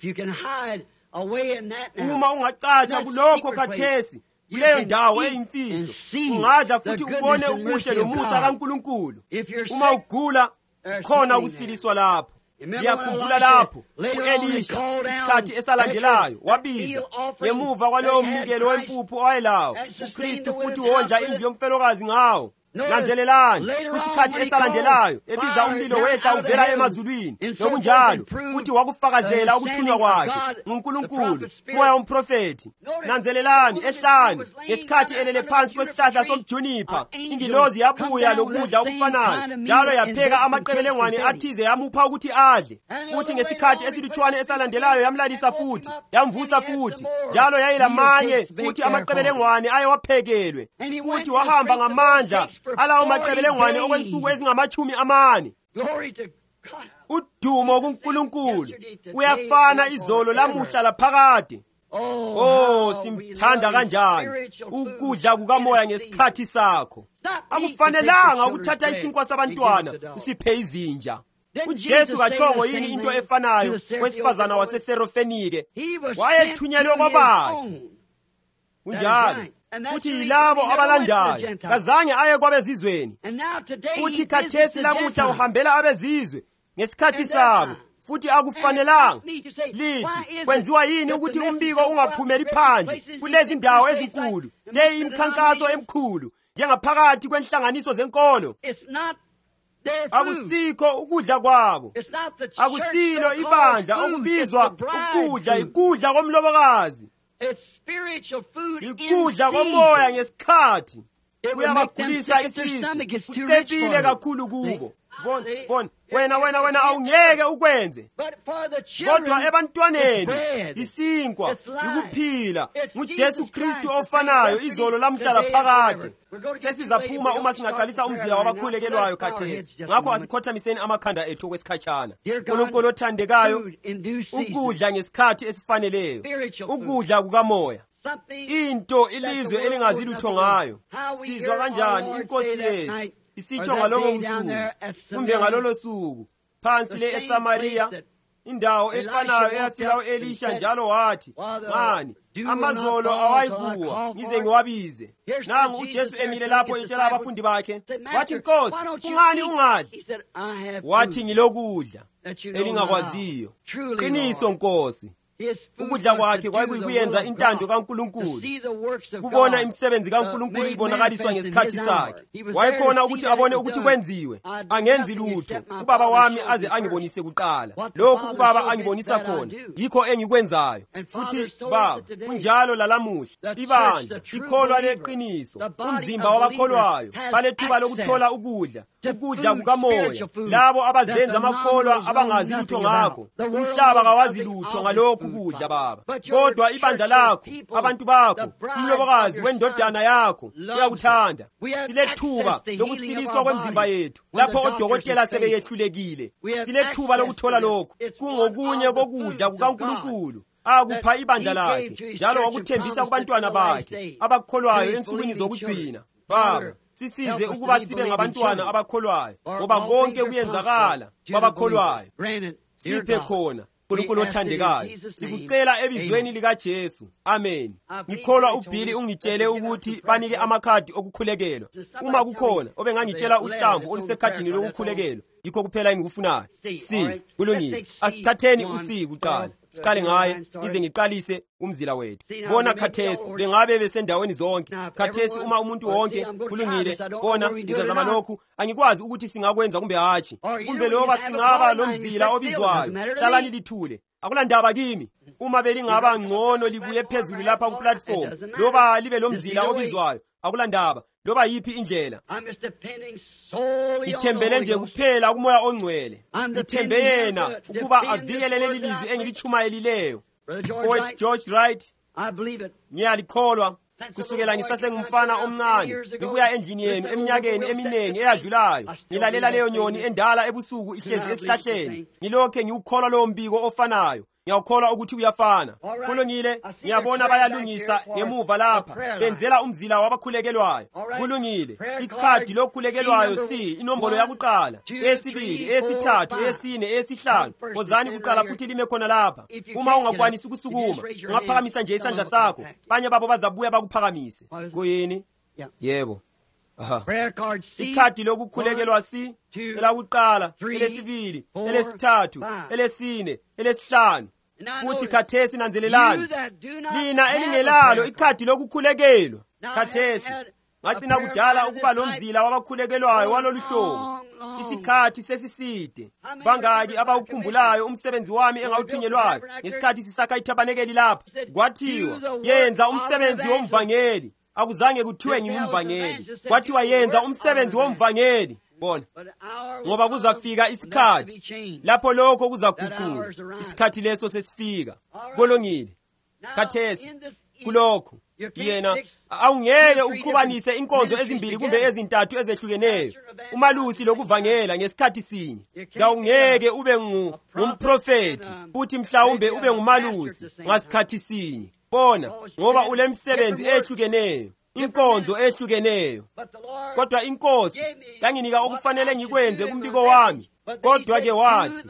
Uma ungacatsha kulokho khathesi kuleyo ndawo eyimfihlo ungadla futhi ubone ubuhle lomusa kaNkulunkulu. Uma ugula khona ukusiliswa lapho. Ngiyakhumbula lapho u-Elisha isikhathi esalandelayo wabiza ngemuva kwalowo mnikelo wempuphu owayelawo uKristu futhi wondla indlu yomfelokazi ngawo. Nanzelelani kusikhathi esalandelayo ebiza umlilo wehla uvela emazulwini lokunjalo futhi wakufakazela ukuthunywa kwakhe nguNkulunkulu moya womprofeti. Nanzelelani ehlane ngesikhathi elele phansi kwesihlahla somjunipa ingilozi yabuya lokudla okufanayo njalo yapheka amaqebelengwane athize yamupha ukuthi adle. Futhi ngesikhathi esilutshwane esalandelayo yamlalisa futhi yamvusa futhi njalo yayilamanye futhi amaqebelengwane ayewaphekelwe futhi wahamba ngamandla alawo maqebelengwane okwensuku ezingamachumi amane. Udumo kuNkulunkulu uyafana izolo lamuhla laphakade. Oh simthanda kanjani ukudla kukamoya ngesikhathi sakho. Akufanelanga ukuthatha isinkwa sabantwana usiphe izinja. uJesu kachongo yini into efanayo kwesifazana waseSerofenike wayethunyelwe kwabakhe kunjalo futhi yilabo abalandayo kazange aye kwabezizweni futhi khathesi lamuhla uhambela abezizwe ngesikhathi sabo futhi akufanelanga. Lithi kwenziwa yini ukuthi umbiko ungaphumeli phandle kulezi ndawo ezinkulu le imkhankaso emkhulu njengaphakathi kwenhlanganiso zenkolo? Akusikho ukudla kwabo, akusilo ibandla okubizwa ukudla ikudla komlobokazi, ikudla komoya ngesikhathi kuyabagulisa isisu, kucepile kakhulu kubo. Bona bona wena wena wena awungeke ukwenze, kodwa ebantwaneni isinkwa ikuphila nguJesu Kristu ofanayo izolo lamhla laphakade. Sesizaphuma uma singaqalisa umzila wabakhulekelwayo khathesi. Ngakho asikhothamiseni amakhanda ethu kwesikhatshana. uNkulunkulu othandekayo, ukudla ngesikhathi esifaneleyo, ukudla kukamoya, into ilizwe elingazilutho ngayo. Sizwa kanjani inkosi yethu isitsho ngalobo busuku kumbe ngalolo suku phansi le eSamariya, indawo efanayo eyafika u-Elisha njalo wathi, mani amazolo awayikuwa ngize ngiwabize. Nangu uJesu emile lapho etshela abafundi bakhe wathi, Nkosi, kungani ungadli? Wathi, ngilokudla elingakwaziyo. Qiniso Nkosi. Ukudla kwakhe kwakuyikuyenza intando kaNkulunkulu, kubona imisebenzi kaNkulunkulu ibonakaliswa ngesikhathi sakhe. Wayekhona ukuthi abone ukuthi kwenziwe. Angenzi lutho ubaba wami aze angibonise kuqala. Lokhu ubaba angibonisa khona yikho engikwenzayo. Futhi Baba, kunjalo lalamuhla ibandla ikholwa leqiniso, umzimba wabakholwayo balethuba lokuthola ukudla, ukudla kukamoya, labo abazenza amakholwa abangazi lutho ngakho. Umhlaba kawazi lutho ngalokhu ukudla Baba, kodwa ibandla lakho, abantu bakho, umlobokazi wendodana yakho uyakuthanda. Silethuba lokusiliswa kwemizimba yethu lapho odokotela sebeyehlulekile. Silethuba lokuthola lokho kungokunye kokudla kukaNkulunkulu akupha ibandla lakhe, njalo wakuthembisa kubantwana bakhe abakholwayo ensukwini zokugcina. Baba, sisize ukuba sibe ngabantwana abakholwayo, ngoba konke kuyenzakala kwabakholwayo. Siphe khona uNkulunkulu othandekayo, sikucela ebizweni likaJesu. Amen. Ngikholwa uBhili ungitshele ukuthi banike amakhadi okukhulekelwa. Uma kukhona obengangitshela uhlamvu olusekhadini lokukhulekelwa, yikho kuphela engikufunayo. Si, kulungile. Asithatheni usiku kuqala. Siqale ngaye ize ngiqalise umzila wethu. Bona khathesi bengabe besendaweni zonke. Khathesi uma umuntu wonke kulungile, bona ngizazama lokhu. Angikwazi ukuthi singakwenza kumbe hatshi. Kumbe loba singaba lomzila obizwayo. Hlalani lithule. Akulandaba kimi. Uma belingaba ngcono libuye phezulu lapha ku platform, loba libe lomzila obizwayo, akulandaba loba yipi indlela. Ngithembele nje kuphela kumoya ongcwele. Ngithembe yena ukuba avikele leli lizwi engilichumayelileyo. Fort George Wright Ngiyalikholwa kusukela ngisasengumfana omncane ngikuya endlini yenu eminyakeni eminingi eyadlulayo. Ngilalela leyo nyoni endala ebusuku ihlezi esihlahleni. Ngilokhe ngiwukholwa lowo mbiko ofanayo. Ngiyakholwa ukuthi uyafana. Kulungile, ngiyabona bayalungisa ngemuva lapha benzela umzila wabakhulekelwayo. Kulungile, ikhadi lokhulekelwayo si inombolo yakuqala, esibili, esithathu, esine, esihlanu. Wozani kuqala futhi lime khona lapha. Uma ungakwanisi ukusukuma, ungaphakamisa nje isandla sakho. Banye babo bazabuya bakuphakamise. Kuyini? Yebo. Aha. Ikhadi lokukhulekelwa si elakuqala, elesibili, elesithathu, elesine, elesihlanu. Futhi khathesi nanzelelani, lina elingelalo ikhadi lokukhulekelwa. Khathesi ngacina kudala ukuba lomzila wabakhulekelwayo walolu hlobo. Isikhathi sesiside. Bangaki abawukhumbulayo umsebenzi wami engawuthunyelwayo ngesikhathi sisakha ithabanekeli lapha? Kwathiwa yenza umsebenzi womvangeli. Akuzange kuthiwe ngimumvangeli, kwathiwa yenza umsebenzi womvangeli. Bona, ngoba kuzafika isikhathi lapho lokho kuzaguqula. Isikhathi leso sesifika. Kulungile. Khathesi kulokho yena awungeke uqhubanise inkonzo ezimbili kumbe ezintathu ezehlukeneyo. Umalusi lokuvangela ngesikhathi sinye. Awungeke ube ngumprofeti futhi mhlawumbe ube ngumalusi ngasikhathi sinye. Bona, ngoba ulemsebenzi ehlukeneyo, inkonzo ehlukeneyo. Kodwa inkosi yanginika okufanele ngikwenze kumbiko wami. Kodwa ke wathi,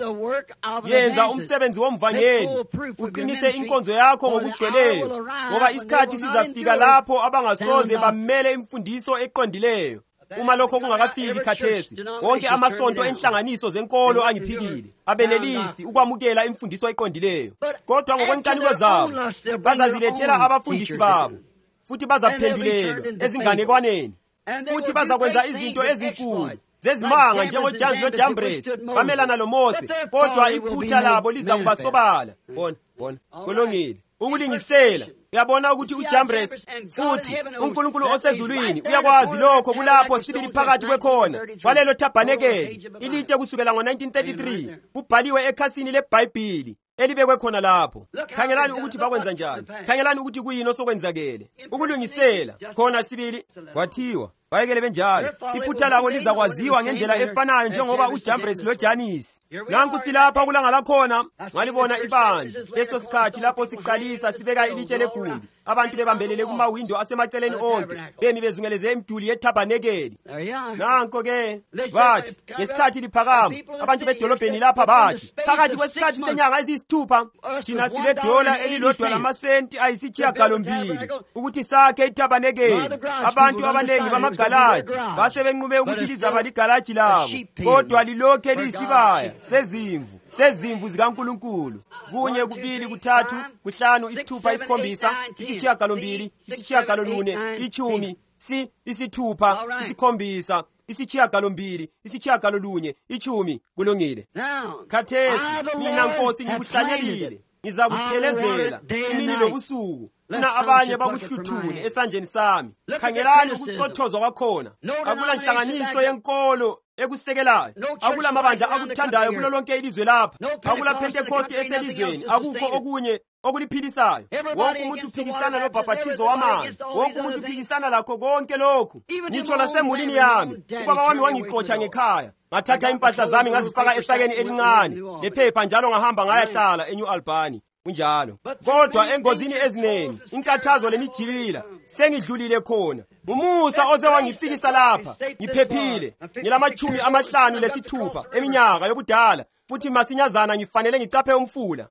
yenza umsebenzi womvangeli, uqinise inkonzo yakho ngokugcweleyo, ngoba isikhathi sizafika lapho abangasoze bamele imfundiso eqondileyo. Uma lokho kungakafiki khathesi, wonke amasonto enhlanganiso zenkolo angiphikile, abenelisi ukwamukela imfundiso eqondileyo. Kodwa ngokwenkaniko zabo bazazilethela abafundisi babo, futhi bazaphendulelwa ezinganekwaneni, futhi bazakwenza izinto ezinkulu zezimanga njengoJansi loJambresi bamelana loMose. Kodwa iphutha labo liza kubasobala. Bona, bona, kulungile ukulingisela. Uyabona ukuthi uJambresi futhi uNkulunkulu osezulwini uyakwazi lokho kulapho sibili phakathi kwekhona walelo thabanekeli ilitshe kusukela ngo-nineteen thirty-three. Kubhaliwe ekhasini leBhayibhili elibekwe khona lapho. Khangelani ukuthi bakwenza njani. Khangelani ukuthi kuyini osokwenzakele. Ukulungisela khona sibili kwathiwa bayekele benjalo. Iphutha labo lizakwaziwa ngendlela efanayo njengoba uJambresi loJanisi. Nanku silapha kulanga lakhona ngalibona ibandla leso sikhathi lapho siqalisa sibeka ilitshe legumbi. Abantu bebambelele kumawindo asemaceleni onke bemi bezungeleze imiduli yethabanekeli. Nanko ke bathi ngesikhathi liphakama abantu bedolobheni lapha bathi phakathi kwesikhathi senyanga eziyisithupha thina sile dola elilodwa lamasenti ayisitshiyagalombili ukuthi sakhe ithabanekeli. Abantu abanengi bamagalaji base benqume ukuthi lizaba ligalaji labo, kodwa lilokhe liyisibaya sezimvu sezimvu zikaNkulunkulu. Kunye, kubili, kuthathu, kuhlanu, isithupha, isikhombisa, isitshiyagalombili, isitshiyagololune, ichumi, si isithupha, isikhombisa, isitshiyagalombili, isitshiyagololunye, ichumi. Kulungile. Khathesi mina Nkosi ngikuhlanyelile, ngizakuthelezela imini lobusuku. Mina abanye bakuhluthune esandleni sami. Khangelani ukucothozwa kwakhona. Akula nhlanganiso yenkolo ekusekelayo, akula mabandla akuthandayo kulo lonke ilizwe lapha, akula Pentecost eselizweni, akukho okunye okuliphilisayo. Wonke umuntu uphikisana lobhabhathizo wamanzi, wonke umuntu uphikisana lakho konke lokhu. Ngitsho lasemulini yami, ubaba wami wangixotsha ngekhaya. Ngathatha impahla zami ngazifaka esakeni elincane lephepha njalo ngahamba ngayahlala eNew Albany. Kunjalo. Kodwa engozini ezinengi, inkathazo lenijibila sengidlulile khona. Umusa oze wangifikisa lapha, ngiphephile. Ngilamachumi amahlanu lesithupha eminyaka yobudala, futhi masinyazana ngifanele ngicaphe umfula.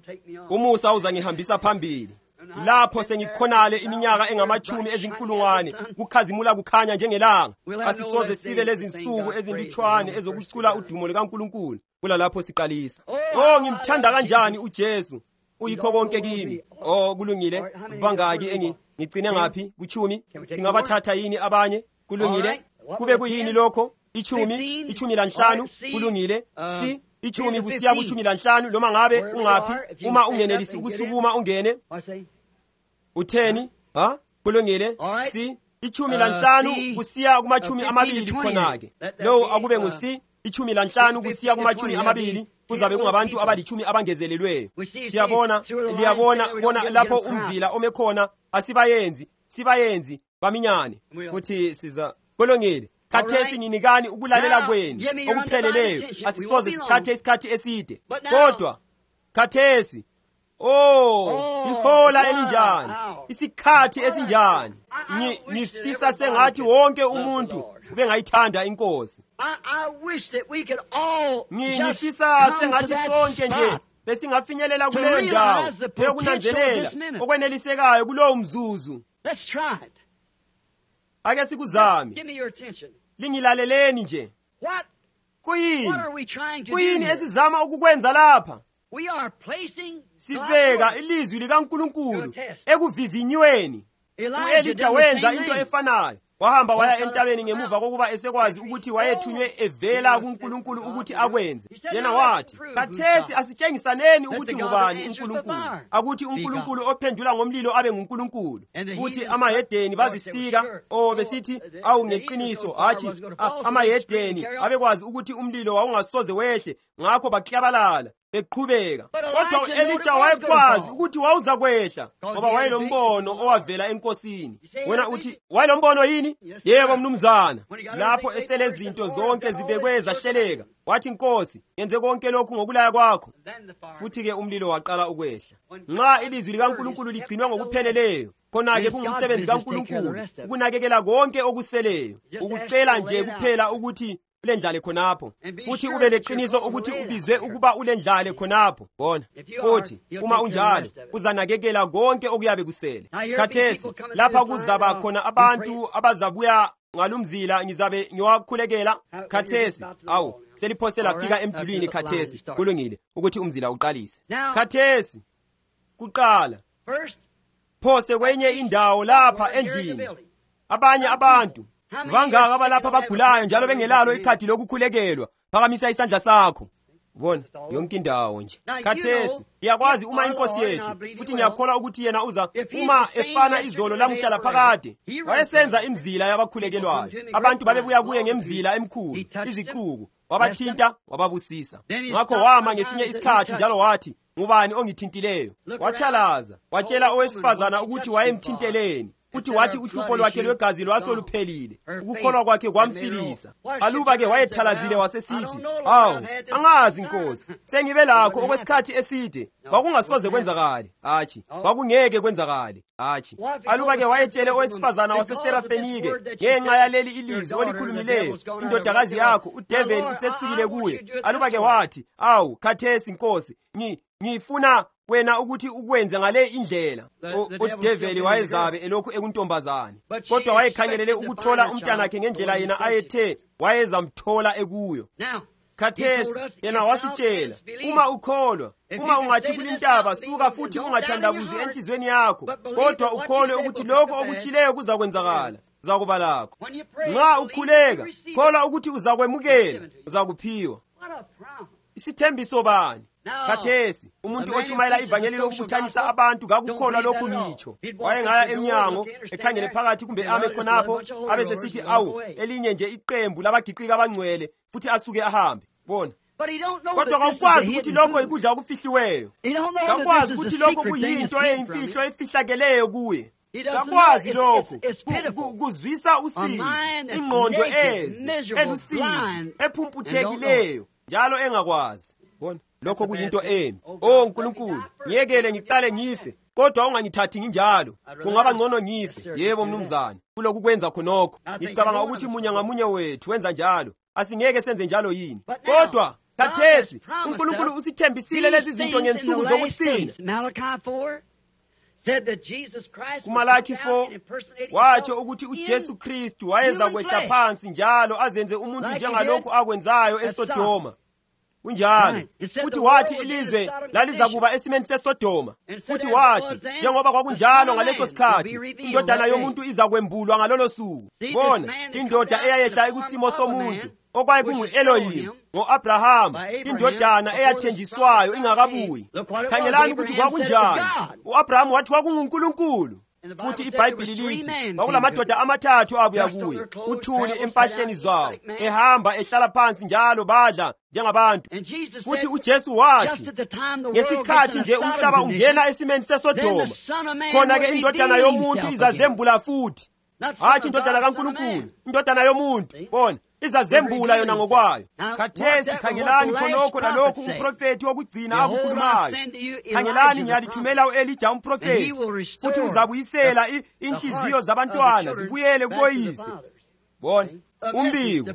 Umusa uzangihambisa phambili. Lapho sengikhonale iminyaka engamachumi ezinkulungwane, kukhazimula kukhanya njengelanga. Asisoze sibe lezi insuku ezinditshwane ezokucula udumo likaNkulunkulu. Kula lapho siqalisa. Oh, ngimthanda kanjani uJesu. Uyikho konke kimi. Oh, kulungile. Bangaki engi ngicine ngaphi? Kuchumi. Singabathatha yini abanye? Kulungile. Kube kuyini lokho? Ichumi, ichumi lanhlanu. Kulungile. Si ichumi kusiya kuchumi lanhlanu noma ngabe ungaphi. Uma ungenelisi ukusukuma ungene. Utheni? Ha? Kulungile. Si ichumi lanhlanu kusiya kumachumi amabili khona ke. Lo akube ngusi ichumi lanhlanu kusiya kumachumi amabili. kuzabe kungabantu abalitshumi abangezelelweyo. Siyabona, liyabona bona lapho umzila ome khona asibayenzi, sibayenzi baminyane. Futhi siza kolongile. Khathesi nginikani ukulalela kwenu okupheleleyo, asisoze sithathe isikhathi eside. Kodwa khathesi, oh, ihola elinjani, isikhathi esinjani. Ngifisa sengathi wonke umuntu ube ngayithanda inkosi. Ngifisa sengathi sonke nje besingafinyelela kuleyo ndawo yokunanzelela okwenelisekayo kulowo mzuzu. Ake sikuzame. Lingilaleleni nje. Kuyini? Kuyini esizama ukukwenza lapha? Sibeka ilizwi likaNkulunkulu ekuvivinyweni. U-Elija wenza into efanayo. Wahamba waya entabeni ngemuva kokuba esekwazi ukuthi wayethunywe evela kuNkulunkulu ukuthi akwenze. Yena wathi, khathesi asitshengisaneni ukuthi ngubani uNkulunkulu. Akuthi uNkulunkulu ophendula ngomlilo abe nguNkulunkulu. Futhi amahedeni bazisika, oh besithi awu ngeqiniso, hathi amahedeni abekwazi ukuthi umlilo wawungasoze wehle, ngakho baklabalala beqhubeka. Kodwa u-Elija wayekwazi ukuthi wawuza kwehla ngoba wayelombono owavela enkosini. Wena uthi wayelombono yini? Yebo mnumzana. Lapho esele izinto zonke zibekwe zahleleka, wathi Nkosi, yenze konke lokhu ngokulaya kwakho. Futhi ke umlilo waqala ukwehla. Nxa ilizwi likaNkulunkulu ligcinwa ngokupheleleyo, khona-ke kungumsebenzi kaNkulunkulu ukunakekela konke okuseleyo, ukucela nje kuphela ukuthi ulendlale khonapho, futhi ube leqiniso ukuthi ubizwe ukuba ulendlale khonapho. Bona, futhi uma unjalo uzanakekela konke okuyabe kusele. Khathesi lapha kuzaba khona abantu abazabuya ngalumzila, ngizabe ngiwakhulekela. Khathesi awu seliphose lafika emdulini. Khathesi kulungile ukuthi umzila uqalise. Khathesi kuqala phose kwenye indawo lapha endlini. Abanye abantu bangaka abalapha abagulayo njalo bengelalo ikhadi lokukhulekelwa. Phakamisa isandla sakho. Bona yonke indawo nje. Khathesi iyakwazi uma inkosi yethu, futhi ngiyakholwa ukuthi yena uza, uma efana izolo lamhlala phakade wayesenza imzila yabakhulekelwayo. Abantu babebuya kuye ngemzila emkhulu, iziquku, wabathinta wababusisa. Ngakho wama ngesinye isikhathi njalo wathi, ngubani ongithintileyo? Wathalaza watshela owesifazana ukuthi wayemthinteleni. Uthi wathi uhlupho lwakhe lwegazi lwasoluphelile, ukukholwa kwakhe kwamsilisa. Aluba-ke wayethalazile wasesithi, awu angazi Nkosi, sengibe lakho okwesikhathi eside, kwakungasoze kwenzakale. Hatshi, kwakungeke kwenzakale. Hatshi. Aluba-ke wayetshele owesifazana waseSerafenike ngenxa yaleli ilizwi olikhulumileyo, indodakazi yakho uDeveli usesukile kuye. Aluba-ke wathi, awu khathesi Nkosi, ngifuna wena ukuthi ukwenze ngale indlela. uDeveli wayezabe elokhu ekuntombazane, kodwa wayekhangelele ukuthola umntanakhe ngendlela yena ayethe wayezamthola ekuyo. Khathesi yena wasitshela, uma ukholwa, uma ungathi kulintaba suka futhi ungathandabuzi enhlizweni yakho, kodwa ukholwe ukuthi lokho okutshileyo kuzakwenzakala, uzakuba lakho. Nxa ukhuleka, kholwa ukuthi uzakwemukela, uzakuphiwa. Isithembiso bani? Khathesi umuntu otshumayela ivangeli lokubuthanisa abantu ngakukholwa lokhu ngitsho. Wayengaya emnyango ekhangele phakathi kumbe ame khonapho, abesesithi awu elinye nje iqembu labagiqika abangcwele, futhi asuke ahambe. Bona, kodwa kakwazi ukuthi lokho ikudla okufihliweyo. Kakwazi ukuthi lokho kuyinto eyimfihlo efihlakeleyo kuye. Kakwazi lokho kuzwisa usizi, ingqondo ezi elusizi, ephumputhekileyo njalo engakwazi. Bona, lokho kuyinto embi. Oh Nkulunkulu, ngiyekele ngiqale ngife, kodwa ungangithathi nginjalo. Kungaba ngcono ngife. Yebo mnumzana, kulokhu kwenza khonokho. Ngicabanga ukuthi munye ngamunye wethu wenza njalo. Asingeke senze njalo yini? Kodwa khathesi uNkulunkulu usithembisile lezi zinto ngensuku zokucina. kuMalaki four watsho ukuthi uJesu Kristu wayeza kwehla phansi njalo azenze umuntu njengalokhu akwenzayo eSodoma. Kunjalo futhi wathi ilizwe lalizakuba esimeni seSodoma. Futhi wathi njengoba kwakunjalo ngaleso sikhathi, indodana yomuntu izakwembulwa ngalolo suku. Bona, indoda eyayehla ekusimo somuntu okwaye kungu-Elohim ngo-Abrahama, indodana eyathenjiswayo ingakabuyi. Khangelani ukuthi kwakunjani. U-Abrahama wathi kwakunguNkulunkulu, futhi iBhayibheli lithi kwakulamadoda amathathu abuya kuye, uthuli empahleni zawo, ehamba ehlala phansi njalo badla njengabantu. Futhi uJesu wathi, ngesikhathi nje umhlaba ungena esimeni seSodoma, khona-ke indodana yomuntu izazembula futhi. Hatshi indodana kaNkulunkulu, indodana yomuntu, bona izazembula yona ngokwayo. Khathesi khangelani khonokho lalokhu umprofethi wokugcina akukhulumayo. Khangelani ngiyalithumela u-Elija umprofethi, futhi uzabuyisela inhliziyo zabantwana zibuyele kuboyise. Bona umbiko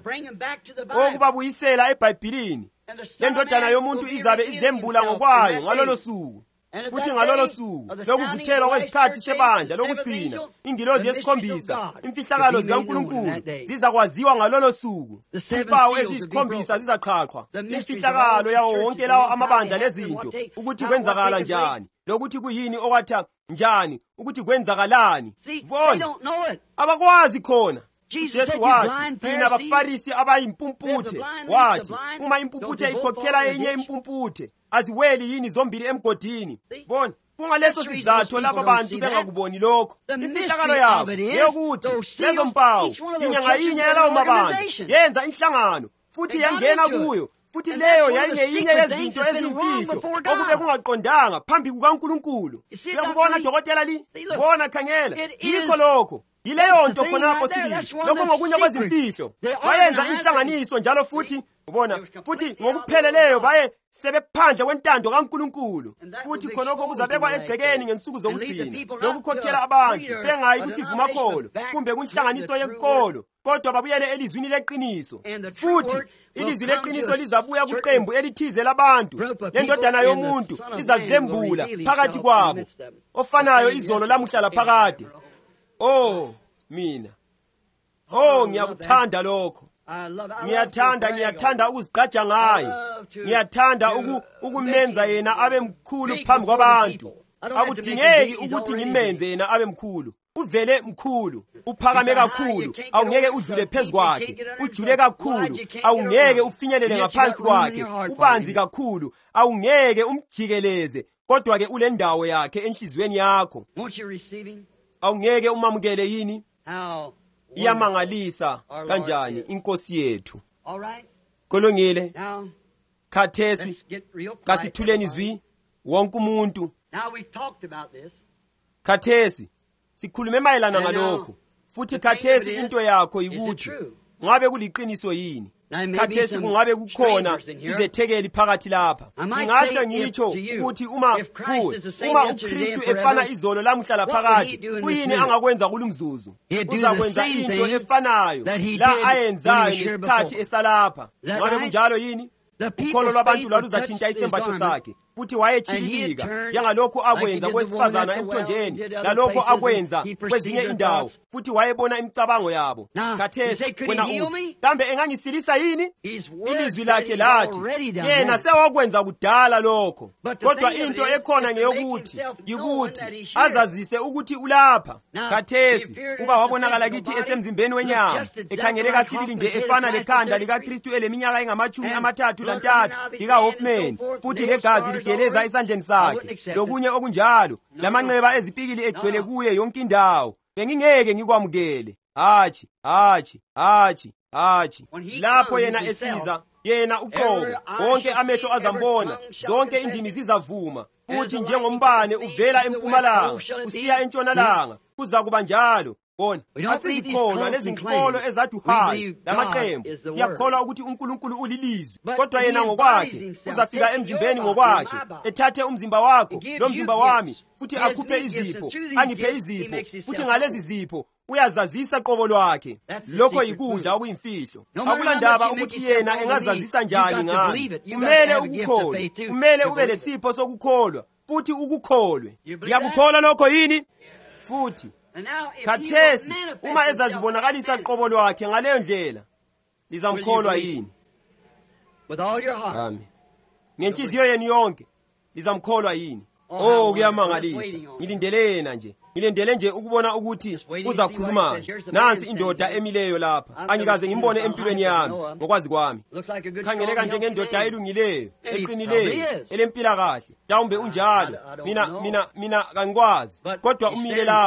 okubabuyisela eBhayibhelini. Le ndodana yomuntu izabe izembula ngokwayo ngalolo suku. Futhi ngalolo suku lokuvuthelwa kwezikhathi sebandla lokugcina, ingilozi yesikhombisa, imfihlakalo zikaNkulunkulu zizakwaziwa ngalolo suku. Impawu eziyisikhombisa zizaqhaqhwa, imfihlakalo yawo wonke lawo amabandla lezinto, ukuthi kwenzakala njani, lokuthi kuyini okwatha njani, ukuthi kwenzakalani. Bona abakwazi khona. Jesu wathi, nina baFarisi abayimpumputhe, wathi uma impumputhe ikhokhela enye impumputhe, aziweli yini zombili emgodini. Bona kungaleso sizathu laba bantu bengakuboni lokho. Imfihlakalo yabo yokuthi lezo mpawu inye ngayinye yalawo mabandla yenza inhlangano, futhi yangena kuyo, futhi leyo yayingeyinye yezinto ezimfihlo okube kungaqondanga phambi kukaNkulunkulu. Uyakubona dokotela li? Bona khangela, yikho lokho. Yileyo nto khonapho sibili, lokho ngokunye kwezimfihlo. Bayenza inhlanganiso njalo futhi, ubona, futhi ngokupheleleyo baye sebephandle kwentando kaNkulunkulu. Futhi khonokho kuzabekwa egcekeni ngensuku zokugcina, lokukhokhela abantu bengayi kusivumakholo kumbe kunhlanganiso yenkolo, kodwa babuyele elizwini leqiniso. Futhi ilizwi leqiniso lizabuya kuqembu elithize labantu. Le ndodana yomuntu izazembula phakathi kwabo, ofanayo izolo lamuhla phakade. Oh, mina. Oh, ngiyakuthanda lokho. Ngiyathanda, ngiyathanda ukuzigqaja ngaye. Ngiyathanda ukumenza yena abe mkhulu phambi kwabantu. Akudingeki ukuthi ngimenze yena abe mkhulu. Uvele mkhulu, uphakame kakhulu, awungeke udlule phezu kwakhe. Ujule kakhulu, awungeke ufinyelele ngaphansi kwakhe. Ubanzi kakhulu, awungeke umjikeleze, kodwa ke ule ndawo yakhe enhlizweni yakho. Awungeke umamukele yini? Iyamangalisa kanjani inkosi yethu. Kolongile. Khathesi kasithuleni izwi wonke umuntu. Khathesi sikhulume mayelana ngalokho. Futhi khathesi into yakho yikuthi ngabe kuliqiniso yini? Khathesi kungabe kukhona izethekeli phakathi lapha. Ngingasho ngitsho ukuthi uma kuwe, uma uKristu efana izolo lamuhla phakade, kuyini angakwenza kulumzuzu? Uzakwenza into efanayo la ayenzayo ngesikhathi esalapha. Ngabe kunjalo yini? Ukholo lwabantu lwaluzathinta isembatho sakhe, futhi wayechililika njengalokho akwenza kwesifazana emthonjeni, lalokho akwenza kwezinye indawo, futhi wayebona imicabango yabo. Khathesi wena uthi, kambe engangisilisa yini? Ilizwi lakhe lathi, yena sewakwenza kudala lokho. Kodwa into ekhona ngeyokuthi, yikuthi azazise ukuthi ulapha. Khathesi uba wabonakala kithi esemzimbeni wenyama, ekhangeleka sibili nje efana lekhanda likaKristu eleminyaka engamachumi amathathu lantathu likaHoffman, futhi legazi ligeleza esandleni sakhe, lokunye okunjalo, lamanxeba ezipikili egcwele kuye yonke indawo. Bengingeke ngikwamukele. Hatshi, hatshi, hatshi, hatshi. Lapho yena esiza, yena uqobo, wonke amehlo azambona, zonke indimi zizavuma, futhi njengombane uvela empumalanga usiya entshonalanga, kuzakuba njalo. Bona asizikholwa lezi nkolo ezathi hayi lamaqembu, siyakholwa ukuthi uNkulunkulu ulilizwi, kodwa yena ngokwakhe uzafika emzimbeni ngokwakhe, ethathe umzimba wakho lo mzimba wami, futhi akhuphe izipho, angiphe izipho, futhi ngalezi zipho uyazazisa qobo lwakhe. Lokho yikudla okuyimfihlo. Akulandaba ukuthi yena engazazisa njani ngani. Kumele ukukholwa, kumele ube lesipho sokukholwa, futhi ukukholwe. Ngiyakukholwa lokho yini? Futhi khathesi uma ezazibonakalisa qobo lwakhe ngaleyo ndlela, lizamkholwa yini? Amen. Ngenhliziyo yenu yonke lizamkholwa yini? Oh, kuyamangalisa. Ngilindele yena nje. Ngilindele nje ukubona ukuthi uzakhuluma. Nansi indoda emileyo lapha. Angikaze ngimbone empilweni yami ngokwazi kwami. Khangeleka njengendoda elungileyo, eqinileyo, elempila kahle. Mhlawumbe unjalo. Mina mina mina kangikwazi. Kodwa umile lapho.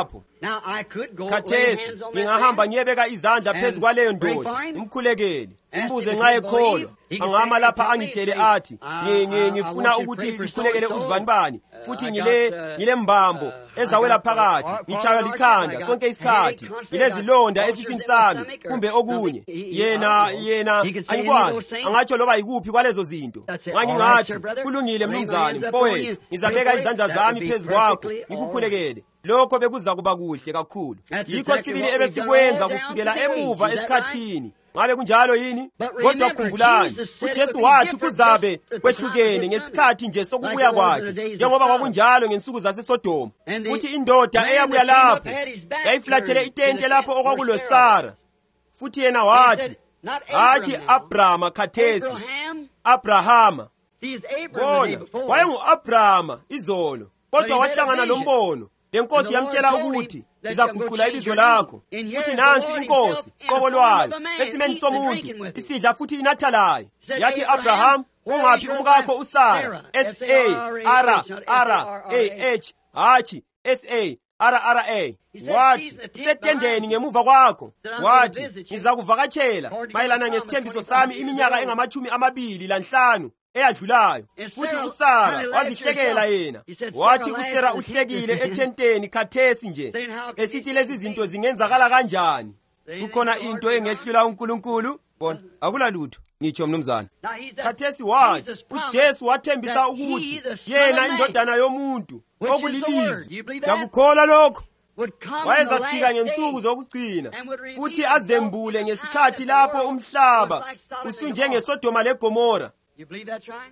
Now I could go lay khathesi hands on that ngingahamba man. ngiyebeka izandla and phezu kwaleyo pray ndoda for him, ngimkhulekele ask imbuze him nxa if he ekholwa believe, he can angama stand lapha and angitshele say, athi "I- ngi- ngi- I- I ngifuna want you to ukuthi pray for ngikhulekele so-and-so. uzibani bani Uh, futhi I ngile got, uh, ngile mbambo uh, ezawela I got, uh, phakathi part- ngitshaywa part of likhanda our sonke heart. isikhathi Headache, constantly, ngilezilonda got esisini ulcers in the sami stomach or kumbe okunye something. He- he- yena I don't know. yena He can say any of angikwazi those things. angatsho loba yikuphi kwalezo zinto That's it. nxa All right, ngingathi sir, brother. kulungile Lay my mnumzane hands up on mfowethu you. ngizabeka Pray for izandla it. That zami would be phezu kwakho perfectly all ngikukhulekele lokho bekuza kuba kuhle kakhulu That's yikho exactly sibili what we've ebesikwenza done all kusukela down to the emuva age. Is that esikhathini ngabe kunjalo yini But kodwa remember, khumbulani Jesus said it ujesu would be wathi different kuzabe just at the time kwehlukene of his ngesikhathi nje coming, sokubuya like it was in kwakhe the days of njengoba Sodom. kwakunjalo ngensuku zaseSodoma And the futhi indoda man eyabuya that came up lapho had his back yayifulathele turned to itente the lapho tent where okwakulo Sarah Sara was. futhi yena He wathi said, not hathi Abraham now. Abrahama khathesi Abraham, Abrahama see, it's Abraham the day bona before. wayengu-abrahama izolo kodwa But he wahlangana had a vision. lombono lenkosi And the Lord yamtshela told him ukuthi that izaguqula you're ibizo gonna change lakho your name. And futhi here's the nansi Lord inkosi himself in the qobo form lwayo of a man, esimeni eating and somuntu drinking with him. isidla futhi inatha layo Said, yathi Abraham, abraham where is ungaphi your umkakho wife usara Sarah? s S a A R A r H, not S A R r R a A. h hatshi s a r r a He said, wathi "She's in the tent usetendeni behind you." ngemuva kwakho Said, "I'm wathi gonna visit you." ngizakuvakatshela According to mayelana the promise, ngesithembiso twenty-five sami years iminyaka ago. engamachumi amabili lanhlanu eyadlulayo And futhi Sarah usara kinda laughed wazihlekela herself. yena He said, wathi "Sarah laughed usera in the uhlekile tent." ethenteni khathesi nje Saying, "How can esithi these lezi things zinto be?" zingenzakala kanjani Saying, kukhona "It's into hard to engehlula uNkulunkulu bona akula lutho ngitsho mnumzane Now he's that khathesi wathi Jesus promised uJesu wathembisa that ukuthi he, the Son yena of Man, indodana yomuntu which is the okulilizwi Word. You believe that? yakukholwa lokho would come in the wayezafika last ngensuku days zokugcina and would reveal futhi himself azembule in the ngesikhathi time that the lapho world umhlaba was like Sodom and usunjengesodoma legomora You believe that's right?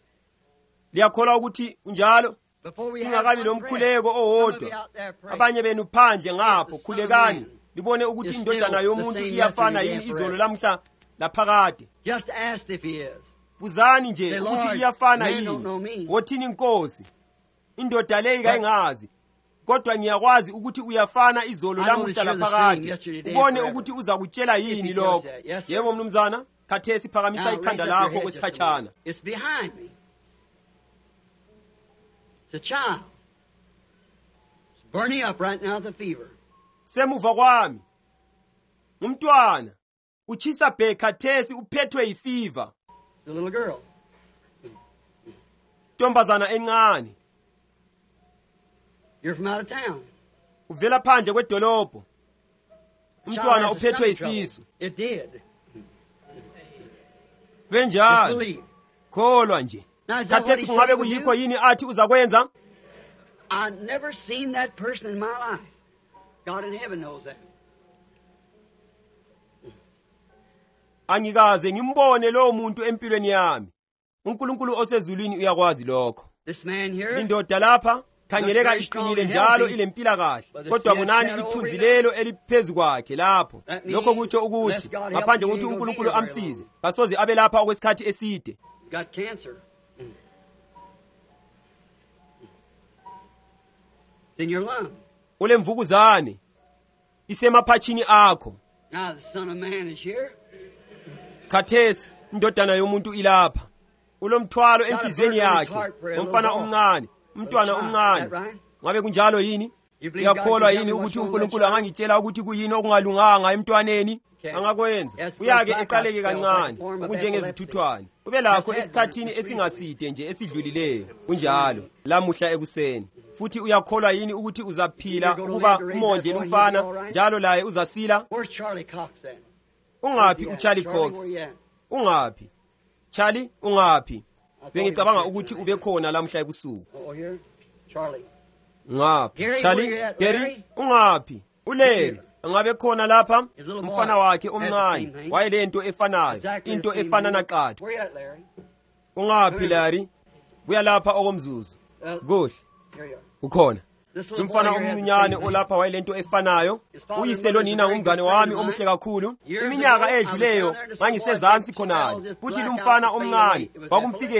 liyakholwa ukuthi unjalo Before we have singakabi one lomkhuleko prayer, some of owodwa you out there praying. abanye benu phandle ngapho The Son of khulekani Man libone ukuthi is indodana still yomuntu the same iyafana yesterday yini and izolo forever. lamhla laphakade Just asked if he is. buzani nje Say, ukuthi Lord, iyafana man don't know yini me. wothini inkosi indoda leyi kayingazi kodwa ngiyakwazi ukuthi uyafana izolo I know lamuhla that you're the laphakade same yesterday, today, ubone and forever. ukuthi uza kutshela If yini he does lokho that, yes, sir. yebo mnumzana khathesi phakamisa Now, ikhanda raise up your lakho head just a kwesikhatshana moment. It's behind me. It's a child. It's burning up right now with a fever. semuva kwami umntwana uchisa bhe khathesi uphethwe yifiva It's a little girl. ntombazana encane You're from out of town. uvela phandle kwedolobho Child umntwana has a uphethwe stomach trouble. yisisu It did. Just benjalo believe. kholwa nje Now, is that what khathesi he kungabe said would kuyikho do? yini athi uzakwenza I've never seen that person in my life. God in heaven knows that. angikaze ngimbone lowo muntu empilweni yami uNkulunkulu osezulwini uyakwazi lokho This man here, indoda lapha khangeleka iqinile njalo ilempila kahle kodwa bonani ithunzi lelo eliphezu kwakhe lapho lokho kutsho ukuthi ngaphandle kokuthi uNkulunkulu amsize kasoze abe lapha okwesikhathi eside he's got cancer. It's in your lung. ulemvukuzane isemaphatshini akho Now the Son of Man is here. khathesi indodana yomuntu ilapha ulomthwalo enhliziyweni yakhe umfana omncane umntwana omncane ngabe kunjalo yini uyakholwa yini ukuthi uNkulunkulu angangitshela ukuthi kuyini okungalunganga emntwaneni angakwenza uyake eqaleke kancane okunjengezithuthwane ube lakho esikhathini esingaside nje esidlulileyo kunjalo lamuhla ekuseni futhi uyakholwa yini ukuthi uzaphila ukuba umondle umfana njalo laye uzasila Where's Charlie Cox then? ungaphi uCharlie Cox Where you at? ungaphi Charlie ungaphi bengicabanga ukuthi ube khona lamhla ebusuku Oh, here? Charlie. ngaphi Gary, Charlie where you at, Gary Larry? ungaphi uLarry angabe khona lapha His little boy umfana wakhe had the omncane same thing. wayelento efanayo Exactly into the same efana thing. naqatha Where you at, Larry? ungaphi Larry buya lapha okomzuzu Uh, kuhle here you are. ukhona This little boy umfana here had the omncinyane same thing. olapha wayelento efanayo His father uyise and mother lonina is a ngumngane very wami good omuhle friend of kakhulu Years iminyaka ago, I was edluleyo down there to see ngangisezansi boy, khonale it was futhi black lumfana out, omncane it was wakumfikela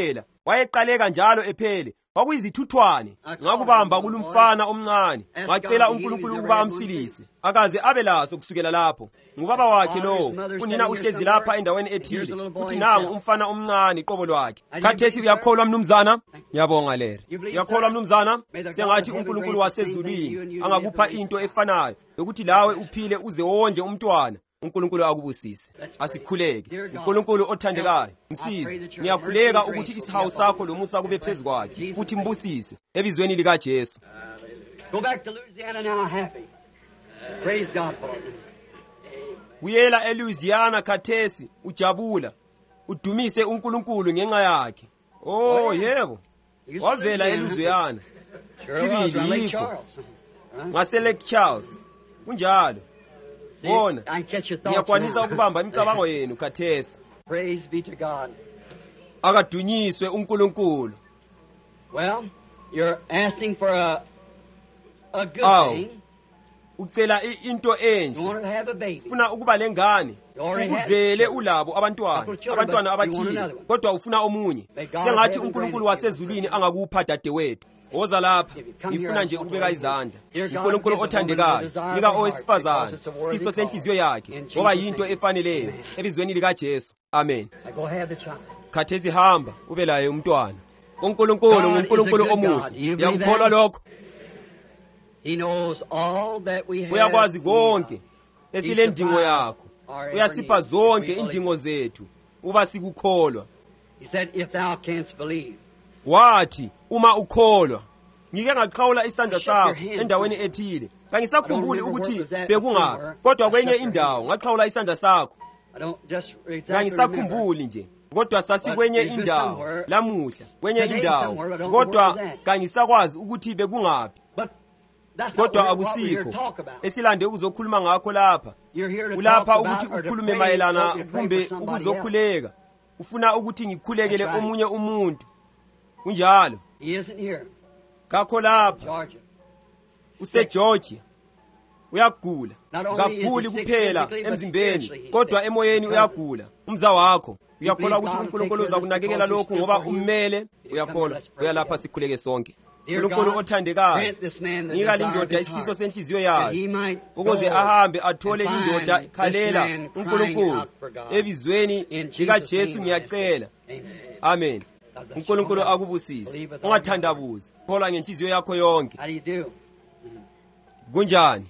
wayeqaleka njalo ephele, kwakuyizithuthwane. Ngakubamba kulumfana omncane, ngacela uNkulunkulu ukuba amsilise, akaze abe laso kusukela lapho. Ngubaba wakhe lowo, unina uhlezi lapha endaweni ethile, uthi nangu umfana omncane iqobo lwakhe. Khathesi uyakholwa mnumzana? Ngiyabonga Leri. Uyakholwa mnumzana? Sengathi uNkulunkulu wasezulwini angakupha into efanayo yokuthi lawe uphile uze wondle umntwana. uNkulunkulu akubusise. Asikhuleke. uNkulunkulu othandekayo, msize. Ngiyakhuleka ukuthi isihawu sakho lomusa kube phezu kwakhe, futhi mbusise ebizweni lika Jesu. Go back to Louisiana now happy. Praise God for it. Uyela eLouisiana khathesi ujabula, udumise uNkulunkulu ngenxa yakhe. Oh yebo. Wavela eLouisiana. Sibili yikho. Ngase Lake Charles. Kunjalo. Bona, ngiyakwanisa ukubamba imicabango yenu khathesi. Praise be to God. Akadunyiswe uNkulunkulu. Well, you're asking for a a good Aw. thing. Ucela into You enhle. want to have a baby. Ufuna ukuba lengane. already had Uvele children. ulabo abantwana, Couple of children, abantwana but you want abathile, another one. kodwa ufuna omunye. May God Sengathi have heaven uNkulunkulu grant it. wasezulwini angakupha dadewethu. Woza lapha, Come here, ngifuna I nje want ukubeka to izandla. Dear God, uNkulunkulu give the woman the othandekayo, desire of nika her heart, owesifazane because it's a worthy isifiso call. senhliziyo yakhe, In ngoba Jesus' yinto name. efaneleyo Amen. ebizweni lika Jesu. Amen. I go have the child. Khathesi hamba ube laye umntwana. uNkulunkulu God is a nguNkulunkulu good God. omuhle. Do you believe Uyakukholwa that? lokho? He knows all that we have. Uyakwazi need konke of. esile ndingo yakho. Uyasipha zonke indingo zethu uba sikukholwa. He said, if thou canst believe. Wathi uma ukholwa, ngike ngaqhawula isandla Shut your sakho hands. endaweni ethile. Kangisakhumbuli I don't remember ukuthi where was that bekungaphi, somewhere. kodwa I kwenye shut your indawo hands. ngaqhawula isandla sakho. I don't just exactly remember. Kangisakhumbuli nje, kodwa sasikwenye But it was indawo somewhere. lamuhla, kwenye Today indawo, somewhere, but I don't know where kodwa it was at. kangisakwazi ukuthi bekungaphi. But that's not Kodwa what we're here akusikho to talk about. esilande ukuzokhuluma ngakho lapha. You're here to Ulapha talk ukuthi about or to ukhulume pray, mayelana or to pray kumbe for somebody else. ukuzokhuleka. Ufuna ukuthi ngikhulekele That's right. omunye umuntu. Kunjalo. He isn't here. Kakho lapha, Georgia. useGeorgia. Uyagula. Not only is he Kakhulu sick kuphela physically, but emzimbeni, spiritually he's kodwa sick. emoyeni Because uyagula. Umza wakho uyakholwa believe ukuthi God will uNkulunkulu take care of uzakunakekela us because lokhu he's ngoba good for you? ummele. Come Uyakholwa. on, let's pray Uyalapha together. sikhuleke sonke. Dear uNkulunkulu God, othandekayo, grant this man the nika desire of lindoda his isifiso heart, senhliziyo that he yayo, might ukuze go ahambe athole and find lindoda this ikhalela man crying uNkulunkulu out for God. ebizweni In lika Jesus' Jesu name I ngiyacela. Amen. Amen. God bless you. uNkulunkulu akubusise. Believe with all Ungathandabuzi. Kholwa ngenhliziyo yakho yonke. How do you do? Kunjani?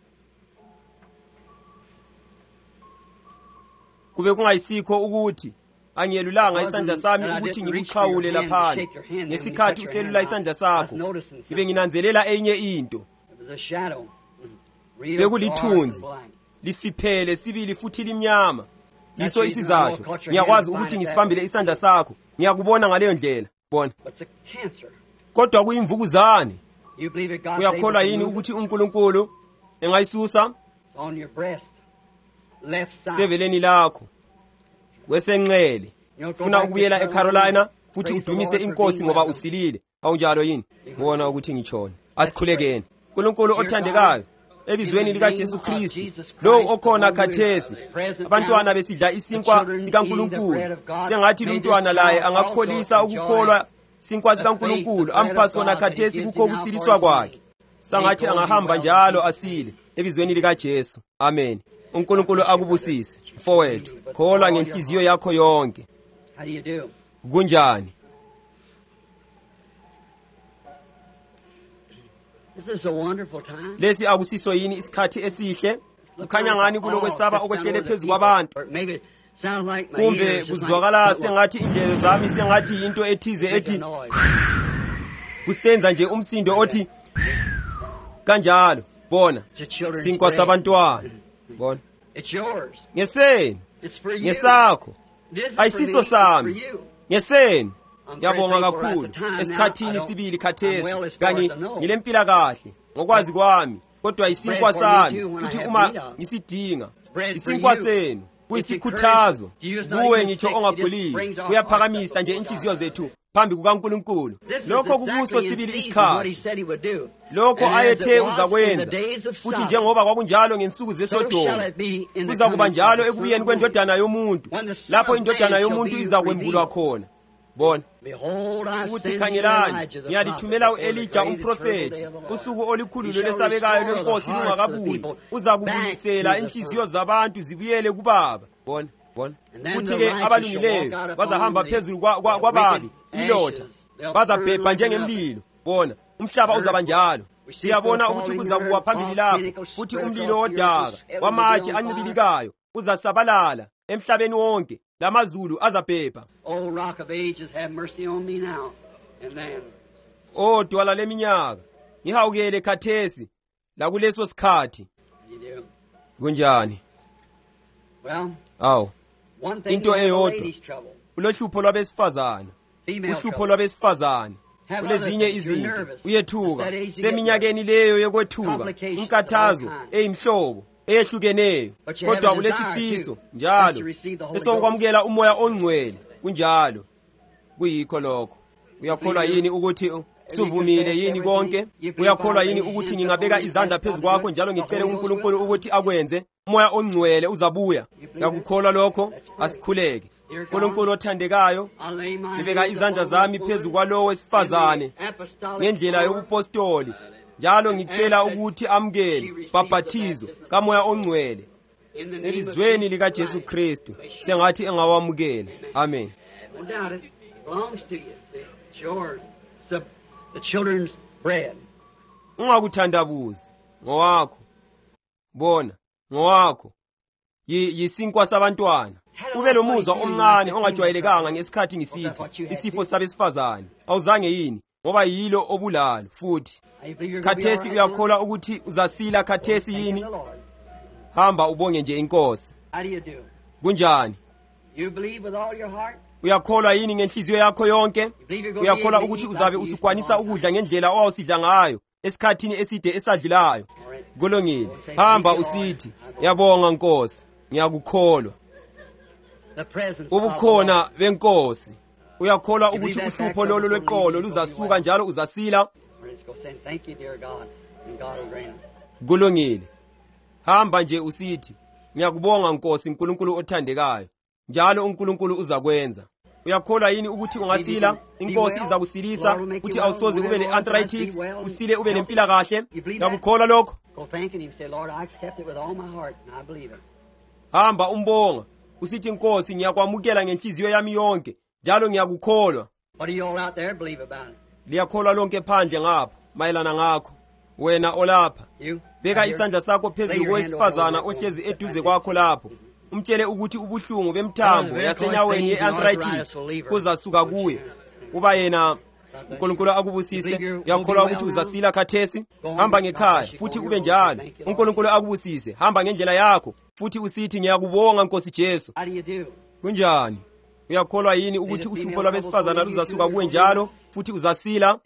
Kube kungayisikho ukuthi angiyelulanga isandla sami ukuthi ngikuxhawule laphana. Ngesikhathi uselula isandla sakho, ngibe nginanzelela enye into. It was a shadow. Real Bekulithunzi. dark and black. Lifiphele sibili futhi limnyama. Yiso isizathu. Ngiyakwazi ukuthi ngisibambile isandla sakho. Ngiyakubona ngaleyo ndlela. Bona. But it's a cancer. Kodwa kuyimvukuzane. You believe it God Uyakholwa yini able to ukuthi uNkulunkulu engayisusa It's on your breast. Left side. seveleni lakho? Wesenqele. You know, go Ufuna back to ukubuyela Carolina, eCarolina futhi praise the udumise Lord for inkosi being ngoba with them. usilile. Awunjalo yini? Ngibona ukuthi ngitshona. Asikhulekeni. uNkulunkulu othandekayo, ebizweni lika Jesu Kristu, lo okhona khathesi, abantwana besidla isinkwa sikaNkulunkulu. Sengathi lumntwana laye angakholisa ukukholwa sinkwa sikaNkulunkulu ampha sona khathesi kukho ukusiliswa kwakhe. Sangathi angahamba njalo asile ebizweni lika Jesu. Amen. uNkulunkulu akubusise. Mfowethu, kholwa ngenhliziyo yakho yonke. How do you do? Kunjani? This is a wonderful time. Lesi akusiso yini isikhathi esihle? Kukhanya ngani kulokwesaba okwehlele phezu kwabantu. Or maybe it sounds like my Kumbe ears just kuzwakala like- sengathi indlebe zami sengathi into ethize Make a ethi noise. kusenza nje umsindo othi kanjalo. Bona. It's a children's Sinkwa bread. sabantwana. Bona. It's yours. Ngeseni. It's for you. Ngesakho. It isn't for Ayisiso me, it's for sami. you. Ngeseni. I'm Ngiyabonga very thankful kakhulu at the time. Now, esikhathini I don't- sibili I'm khathesi well as far kangi as I know. ngilempila kahle ngokwazi kwami kodwa isinkwa Bread for me sami too when futhi I have uma need of. ngisidinga Bread for isinkwa you. senu It's kuyisikhuthazo encouragement. You use not kuwe even ngitsho sick, it ongaguliyo just brings our kuyaphakamisa hearts nje up inhliziyo before zethu phambi kukaNkulunkulu. This is Lokho kukuso exactly in sibili season what he isikhathi said he would do. lokho And as ayethe it was in the uzakwenza days of futhi Sodom, njengoba kwakunjalo ngensuku so shall zeSodoma it be in the kuzakuba coming njalo of the ekubuyeni Son of kwendodana yomuntu When the Son lapho of indodana Man shall yomuntu be izakwembulwa revealed. khona. bona futhi khangelani ngiyalithumela u-Elija umprofethi usuku olukhulu lesabekayo lwenkosi lungakabuyi uza kubuyisela inhliziyo zabantu zibuyele kubaba bona bona futhi-ke abalungileyo bazahamba phezulu kwababi imlotha bazabhebha njengemlilo bona umhlaba uzaba njalo siyabona ukuthi kuzakuwa phambili lapho futhi umlilo wodaka wamatshe ancibilikayo uzasabalala emhlabeni wonke lamazulu azabhebha. Oh, Rock of Ages, have mercy on me now and then. Oh, dwala leminyaka ngihawukele khathesi la kuleso sikhathi. Kunjani? Well, aw one thing into eyodwa trouble. Ulohlupho lwabesifazana. Uhlupho lwabesifazana. Kulezinye izinto uyethuka seminyakeni leyo yokwethuka inkathazo eyimhlobo eyehlukeneyo kodwa kulesifiso njalo esokwamukela umoya ongcwele kunjalo kuyikho lokho. Uyakholwa yini ukuthi suvumile yini konke? Uyakholwa yini ukuthi ngingabeka izandla phezulu kwakho njalo ngicele uNkulunkulu ukuthi akwenze? Umoya ongcwele uzabuya. Yakukholwa lokho? Asikhuleke. Nkulunkulu othandekayo, ngibeka izandla zami phezulu kwalowo wesifazane ngendlela yobupostoli njalo ngicela ukuthi amukele baphathizo kamoya ongcwele ebizweni lika Jesu Kristu sengathi engawamukela. Amen. Ungakuthandabuzi ngowakho bona ngowakho yisinkwa sabantwana. Ube lo muzwa omncane ongajwayelekanga ngesikhathi ngisithi isifo sabesifazane awuzange yini ngoba yilo obulalo futhi khathesi uyakholwa ukuthi uzasila khathesi yini? Hamba ubonge nje inkosi. Kunjani? Uyakholwa yini ngenhliziyo yakho yonke? Uyakholwa ukuthi uzabe usukwanisa ukudla ngendlela owawusidla ngayo esikhathini eside esadlulayo? Kulungile. Hamba usithi yabonga Nkosi, ngiyakukholwa. Ubukhona benkosi. Uyakholwa ukuthi uhlupho lolo lweqolo luzasuka njalo uzasila? Kulungile. Hamba nje usithi ngiyakubonga Nkosi uNkulunkulu othandekayo njalo uNkulunkulu uzakwenza. Uyakholwa yini ukuthi ungasila? Inkosi izakusilisa ukuthi awusoze ube ne-arthritis, usile ube nempila kahle. Uyakukholwa lokho? Hamba umbonga usithi Nkosi ngiyakwamukela ngenhliziyo yami yonke njalo ngiyakukholwa. Liyakholwa lonke phandle ngapha mayelana ngakho. Wena olapha beka isandla sakho phezulu kowesifazana ohlezi eduze kwakho lapho. Umtshele ukuthi ubuhlungu bemthambo yasenyaweni ye-arthritis kuzasuka kuye. Kuba yena uNkulunkulu akubusise. Uyakholwa ukuthi uzasila khathesi? Hamba ngekhaya futhi ube njalo. uNkulunkulu akubusise. Hamba ngendlela yakho futhi usithi ngiyakubonga Nkosi Jesu. Kunjani? Uyakholwa yini ukuthi uhlupho lwabesifazana luzasuka kuwe njalo futhi uzasila?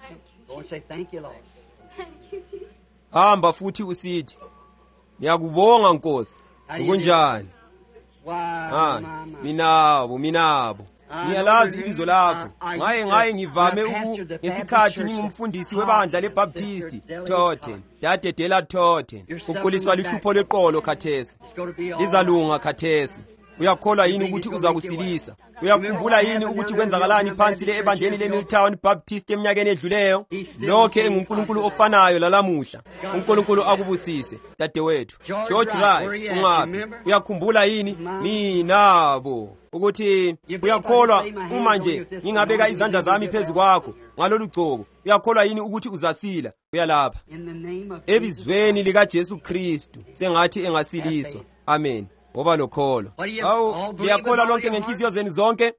Hamba futhi usithi ngiyakubonga Nkosi. Kunjani? Ha, minabo minabo ngiyalazi ibizo lakho. Ngaye ngaye ngivame uku ngesikhathi ngingumfundisi webandla leBaptist Totten, dadedela Totten. Ukuliswa lihlupho leqolo khathesi. Lizalunga khathesi. Uyakholwa yini ukuthi uzakusilisa? Uyakhumbula yini ukuthi kwenzakalani phansi le ebandleni leMilltown Baptist eminyakeni edluleyo? Lokho enguNkulunkulu ofanayo lalamuhla. uNkulunkulu akubusise dadewethu. George Wright ungabe uyakhumbula yini? Minabo ukuthi uyakholwa uma nje ngingabeka izandla zami phezulu kwakho ngalolu gcoko. Uyakholwa yini ukuthi uzasila? Uyalapha ebizweni lika Jesu Kristu sengathi engasiliswa. Amen. Ngoba lokholo. Awu liyakholwa lonke ngenhliziyo zenu zonke?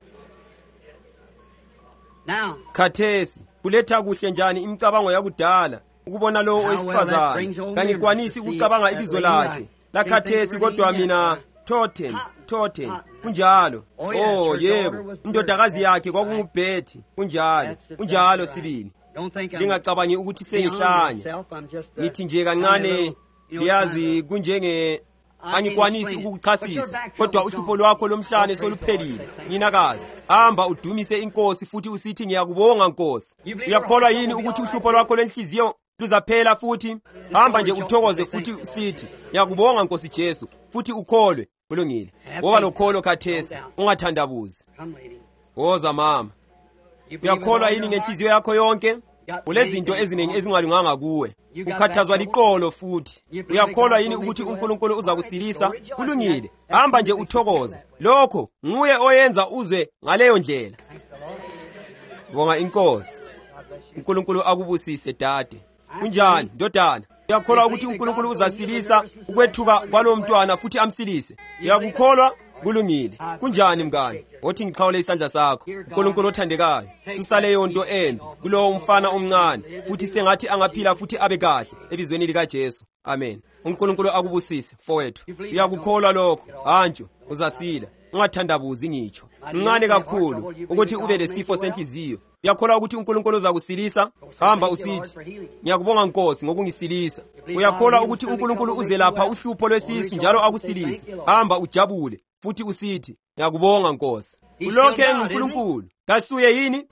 Khathesi kuletha kuhle njani imicabango yakudala ukubona lo owesifazane. Kangikwanisi ukucabanga ibizo lakhe lakhathesi kodwa mina Totten, Totten kunjalo. Oh yebo, indodakazi yakhe kwakunguBetty kunjalo. Kunjalo sibili. Lingacabangi ukuthi sengihlanya. Ngithi nje kancane liyazi kunjenge angikwanisi ukukuchasisa kodwa uhlupho lwakho lomhlane soluphelile. Nginakazi hamba udumise inkosi futhi usithi ngiyakubonga Nkosi. Uyakholwa yini ukuthi uhlupho lwakho lenhliziyo luzaphela futhi? Hamba nje uthokoze futhi usithi ngiyakubonga Nkosi Jesu futhi ukholwe. Kulungile. Ngoba lokholo khathesi ungathandabuzi. Woza mama. Uyakholwa yini ngenhliziyo yakho yonke? Ulezinto eziningi ezingalunganga kuwe. Ukhathazwa liqolo futhi. Uyakholwa yini ukuthi uNkulunkulu uza kusilisa? Kulungile. Hamba nje uthokoze. Lokho nguye oyenza uzwe ngaleyo ndlela. Bonga inkosi. uNkulunkulu akubusise dade. Kunjani ndodana? Uyakholwa ukuthi uNkulunkulu uzasilisa ukwethuka kwalo mntwana futhi amsilise? Uyakukholwa? Kulungile. Kunjani mngane? Wothi ngiqhawule isandla sakho. uNkulunkulu othandekayo, susa leyo nto embi kulowo mfana omncane futhi sengathi angaphila futhi abe kahle ebizweni lika Jesu. Amen. uNkulunkulu akubusise mfowethu. Uyakukholwa lokho? Hantsho uzasila. Ungathandabuzi ngitsho. Mncane kakhulu ukuthi ube lesifo senhliziyo. Uyakholwa ukuthi uNkulunkulu uzakusilisa? Hamba usithi, ngiyakubonga Nkosi ngokungisilisa. Uyakholwa ukuthi uNkulunkulu uzelapha uhlupho lwesisu njalo akusilise? Hamba ujabule futhi usithi, ngiyakubonga Nkosi. Ulokho enguNkulunkulu. Kasuye yini?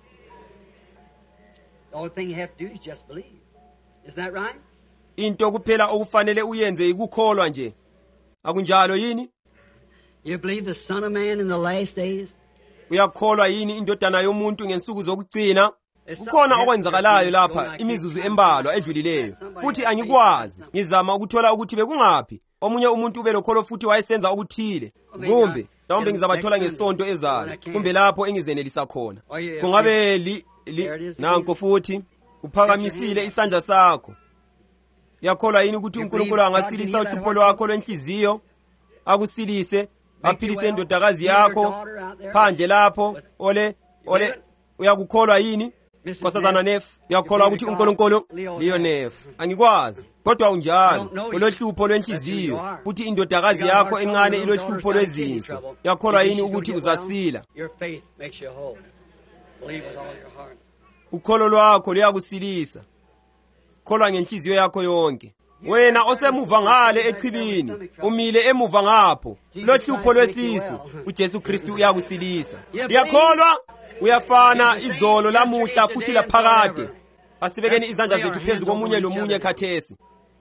Into kuphela okufanele uyenze ikukholwa nje. Akunjalo yini? You believe the Son of Man in the last days? Uyakholwa yini indodana yomuntu ngensuku zokugcina? Kukhona okwenzakalayo lapha imizuzu embalwa edlulileyo. Futhi angikwazi. Ngizama ukuthola ukuthi bekungaphi. Omunye umuntu ube lokholo futhi wayesenza okuthile. Kumbe mhlawumbe ngizabathola ngesonto ezayo. Kumbe lapho engizenelisa khona. Kungabe li, li nanko futhi uphakamisile isandla sakho. Uyakholwa yini ukuthi uNkulunkulu angasilisa uhlupho lwakho lwenhliziyo? Akusilise, aphilise indodakazi yakho phandle lapho. Ole ole uyakukholwa yini? Nkosazana Nefu, uyakholwa ukuthi uNkulunkulu liyo Nefu? Angikwazi. Kodwa unjalo ulohlupho lwenhliziyo futhi indodakazi yakho encane ilohlupho lwezinso. Uyakholwa yini ukuthi uzasila? Ukholo lwakho luyakusilisa. Kholwa ngenhliziyo yakho yonke. Wena osemuva ngale echibini, umile emuva ngapho, lohlupho lwesisu, uJesu Kristu uyakusilisa. Uyakholwa? Uyafana izolo lamuhla futhi laphakade. Asibekeni izandla zethu phezu komunye lomunye khathesi.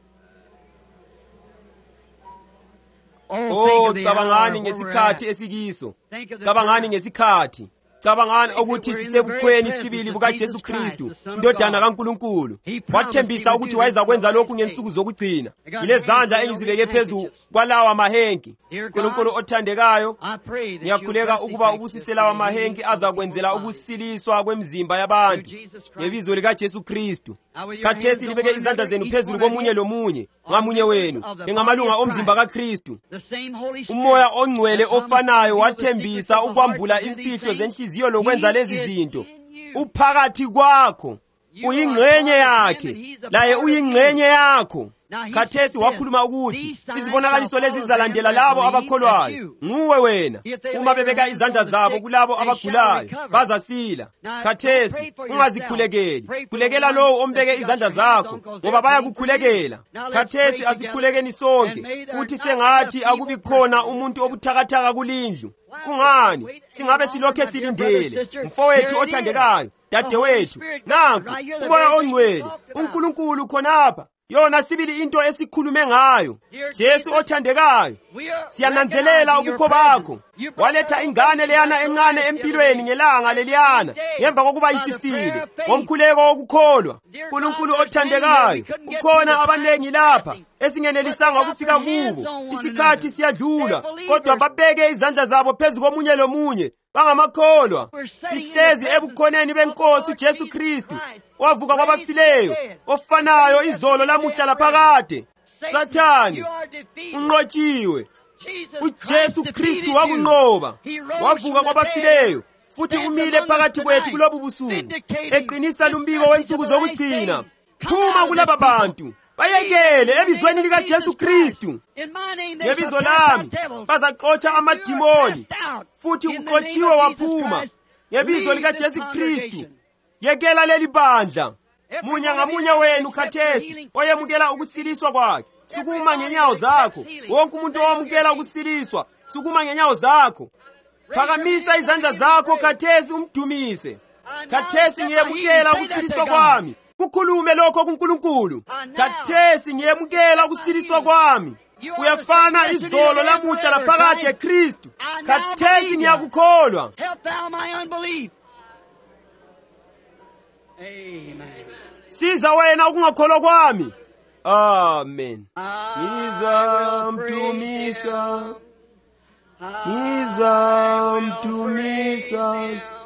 Oh, cabangani ngesikhathi esikiso. Cabangani ngesikhathi. Cabangani ukuthi sisebukhweni sibili buka Jesu Kristu, indodana kaNkulunkulu. Wathembisa ukuthi wayeza kwenza lokhu ngensuku zokugcina. Yilezandla engizibeke phezu kwalawa mahenki. uNkulunkulu othandekayo, ngiyakhuleka ukuba ubusiselawa mahenki azakwenzela ukusiliswa kwemizimba yabantu ngebizo lika Jesu Kristu. Khathesi libeke izandla zenu phezulu komunye lomunye ngamunye wenu engamalunga omzimba kaKristu. Umoya ongcwele ofanayo wathembisa ukwambula imfihlo zenhliziyo lokwenza lezi zinto. Uphakathi kwakho, uyingxenye yakhe, laye uyingxenye yakho. Khathesi wakhuluma ukuthi izibonakaliso lezi zizalandela labo abakholwayo. Nguwe wena. Uma bebeka izandla zabo kulabo abagulayo, bazasila. Khathesi ungazikhulekeli. Khulekela lowo ombeke izandla zakho, ngoba bayakukhulekela. Khathesi asikhulekeni sonke, futhi sengathi akubi khona umuntu obuthakathaka kulindlu. Kungani? Singabe silokhe silindele. Mfowethu othandekayo, dadewethu, nanku umoya ongcwele, uNkulunkulu khonapha. Yona sibili into esikhulume ngayo. Jesu othandekayo, siyananzelela ubukho bakho. Waletha ingane leyana encane empilweni ngelanga leliyana ngemva kokuba isifile, ngomkhuleko wokukholwa. uNkulunkulu othandekayo, kukhona abanengi lapha esingenelisanga ukufika kubo. Isikhathi siyadlula, kodwa babeke izandla zabo phezu komunye lomunye bangamakholwa. Sihlezi ebukhoneni beNkosi uJesu Kristu, wavuka kwabafileyo, ofanayo izolo lamuhla laphakade. Sathane unqotshiwe. uJesu Kristu wakunqoba, wavuka kwabafileyo, futhi umile phakathi kwethu kulobu busuku, eqinisa lumbiko wensuku zokugcina. Phuma kulaba bantu, bayekele ebizweni lika Jesu Kristu. Ngebizo lami bazaxotsha amadimoni, futhi uxotshiwe waphuma. Ngebizo lika Jesu Kristu, yekela leli bandla. Munye ngamunye wenu khathesi oyemukela ukusiliswa kwakhe, sukuma ngenyawo zakho. Wonke umuntu owamukela ukusiliswa, sukuma ngenyawo zakho. Phakamisa izandla zakho khathesi umdumise. Khathesi ngiyemukela ukusiliswa kwami. Kukhulume lokho kuNkulunkulu. Khathesi ngiyemukela ukusiliswa kwami. Uyafana izolo lamuhla laphakade Kristu. Khathesi ngiyakukholwa. siza wena ukungakholwa kwami. Amen. Ngizamdumisa, ngizamdumisa,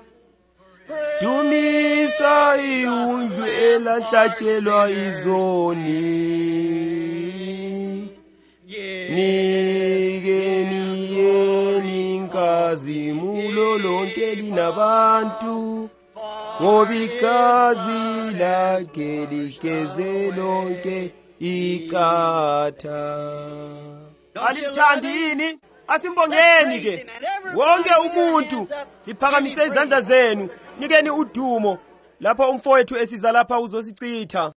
dumisa iwundlu elahlatshelwa izoni. Nikeni yeni inkazimulo lonke linabantu, ngoba igazi lakhe ligeze lonke icatha. Alimthandi yini? Asimbongeni ke. Wonke umuntu liphakamise izandla zenu, nikeni udumo lapho umfowethu esiza lapha uzosichitha.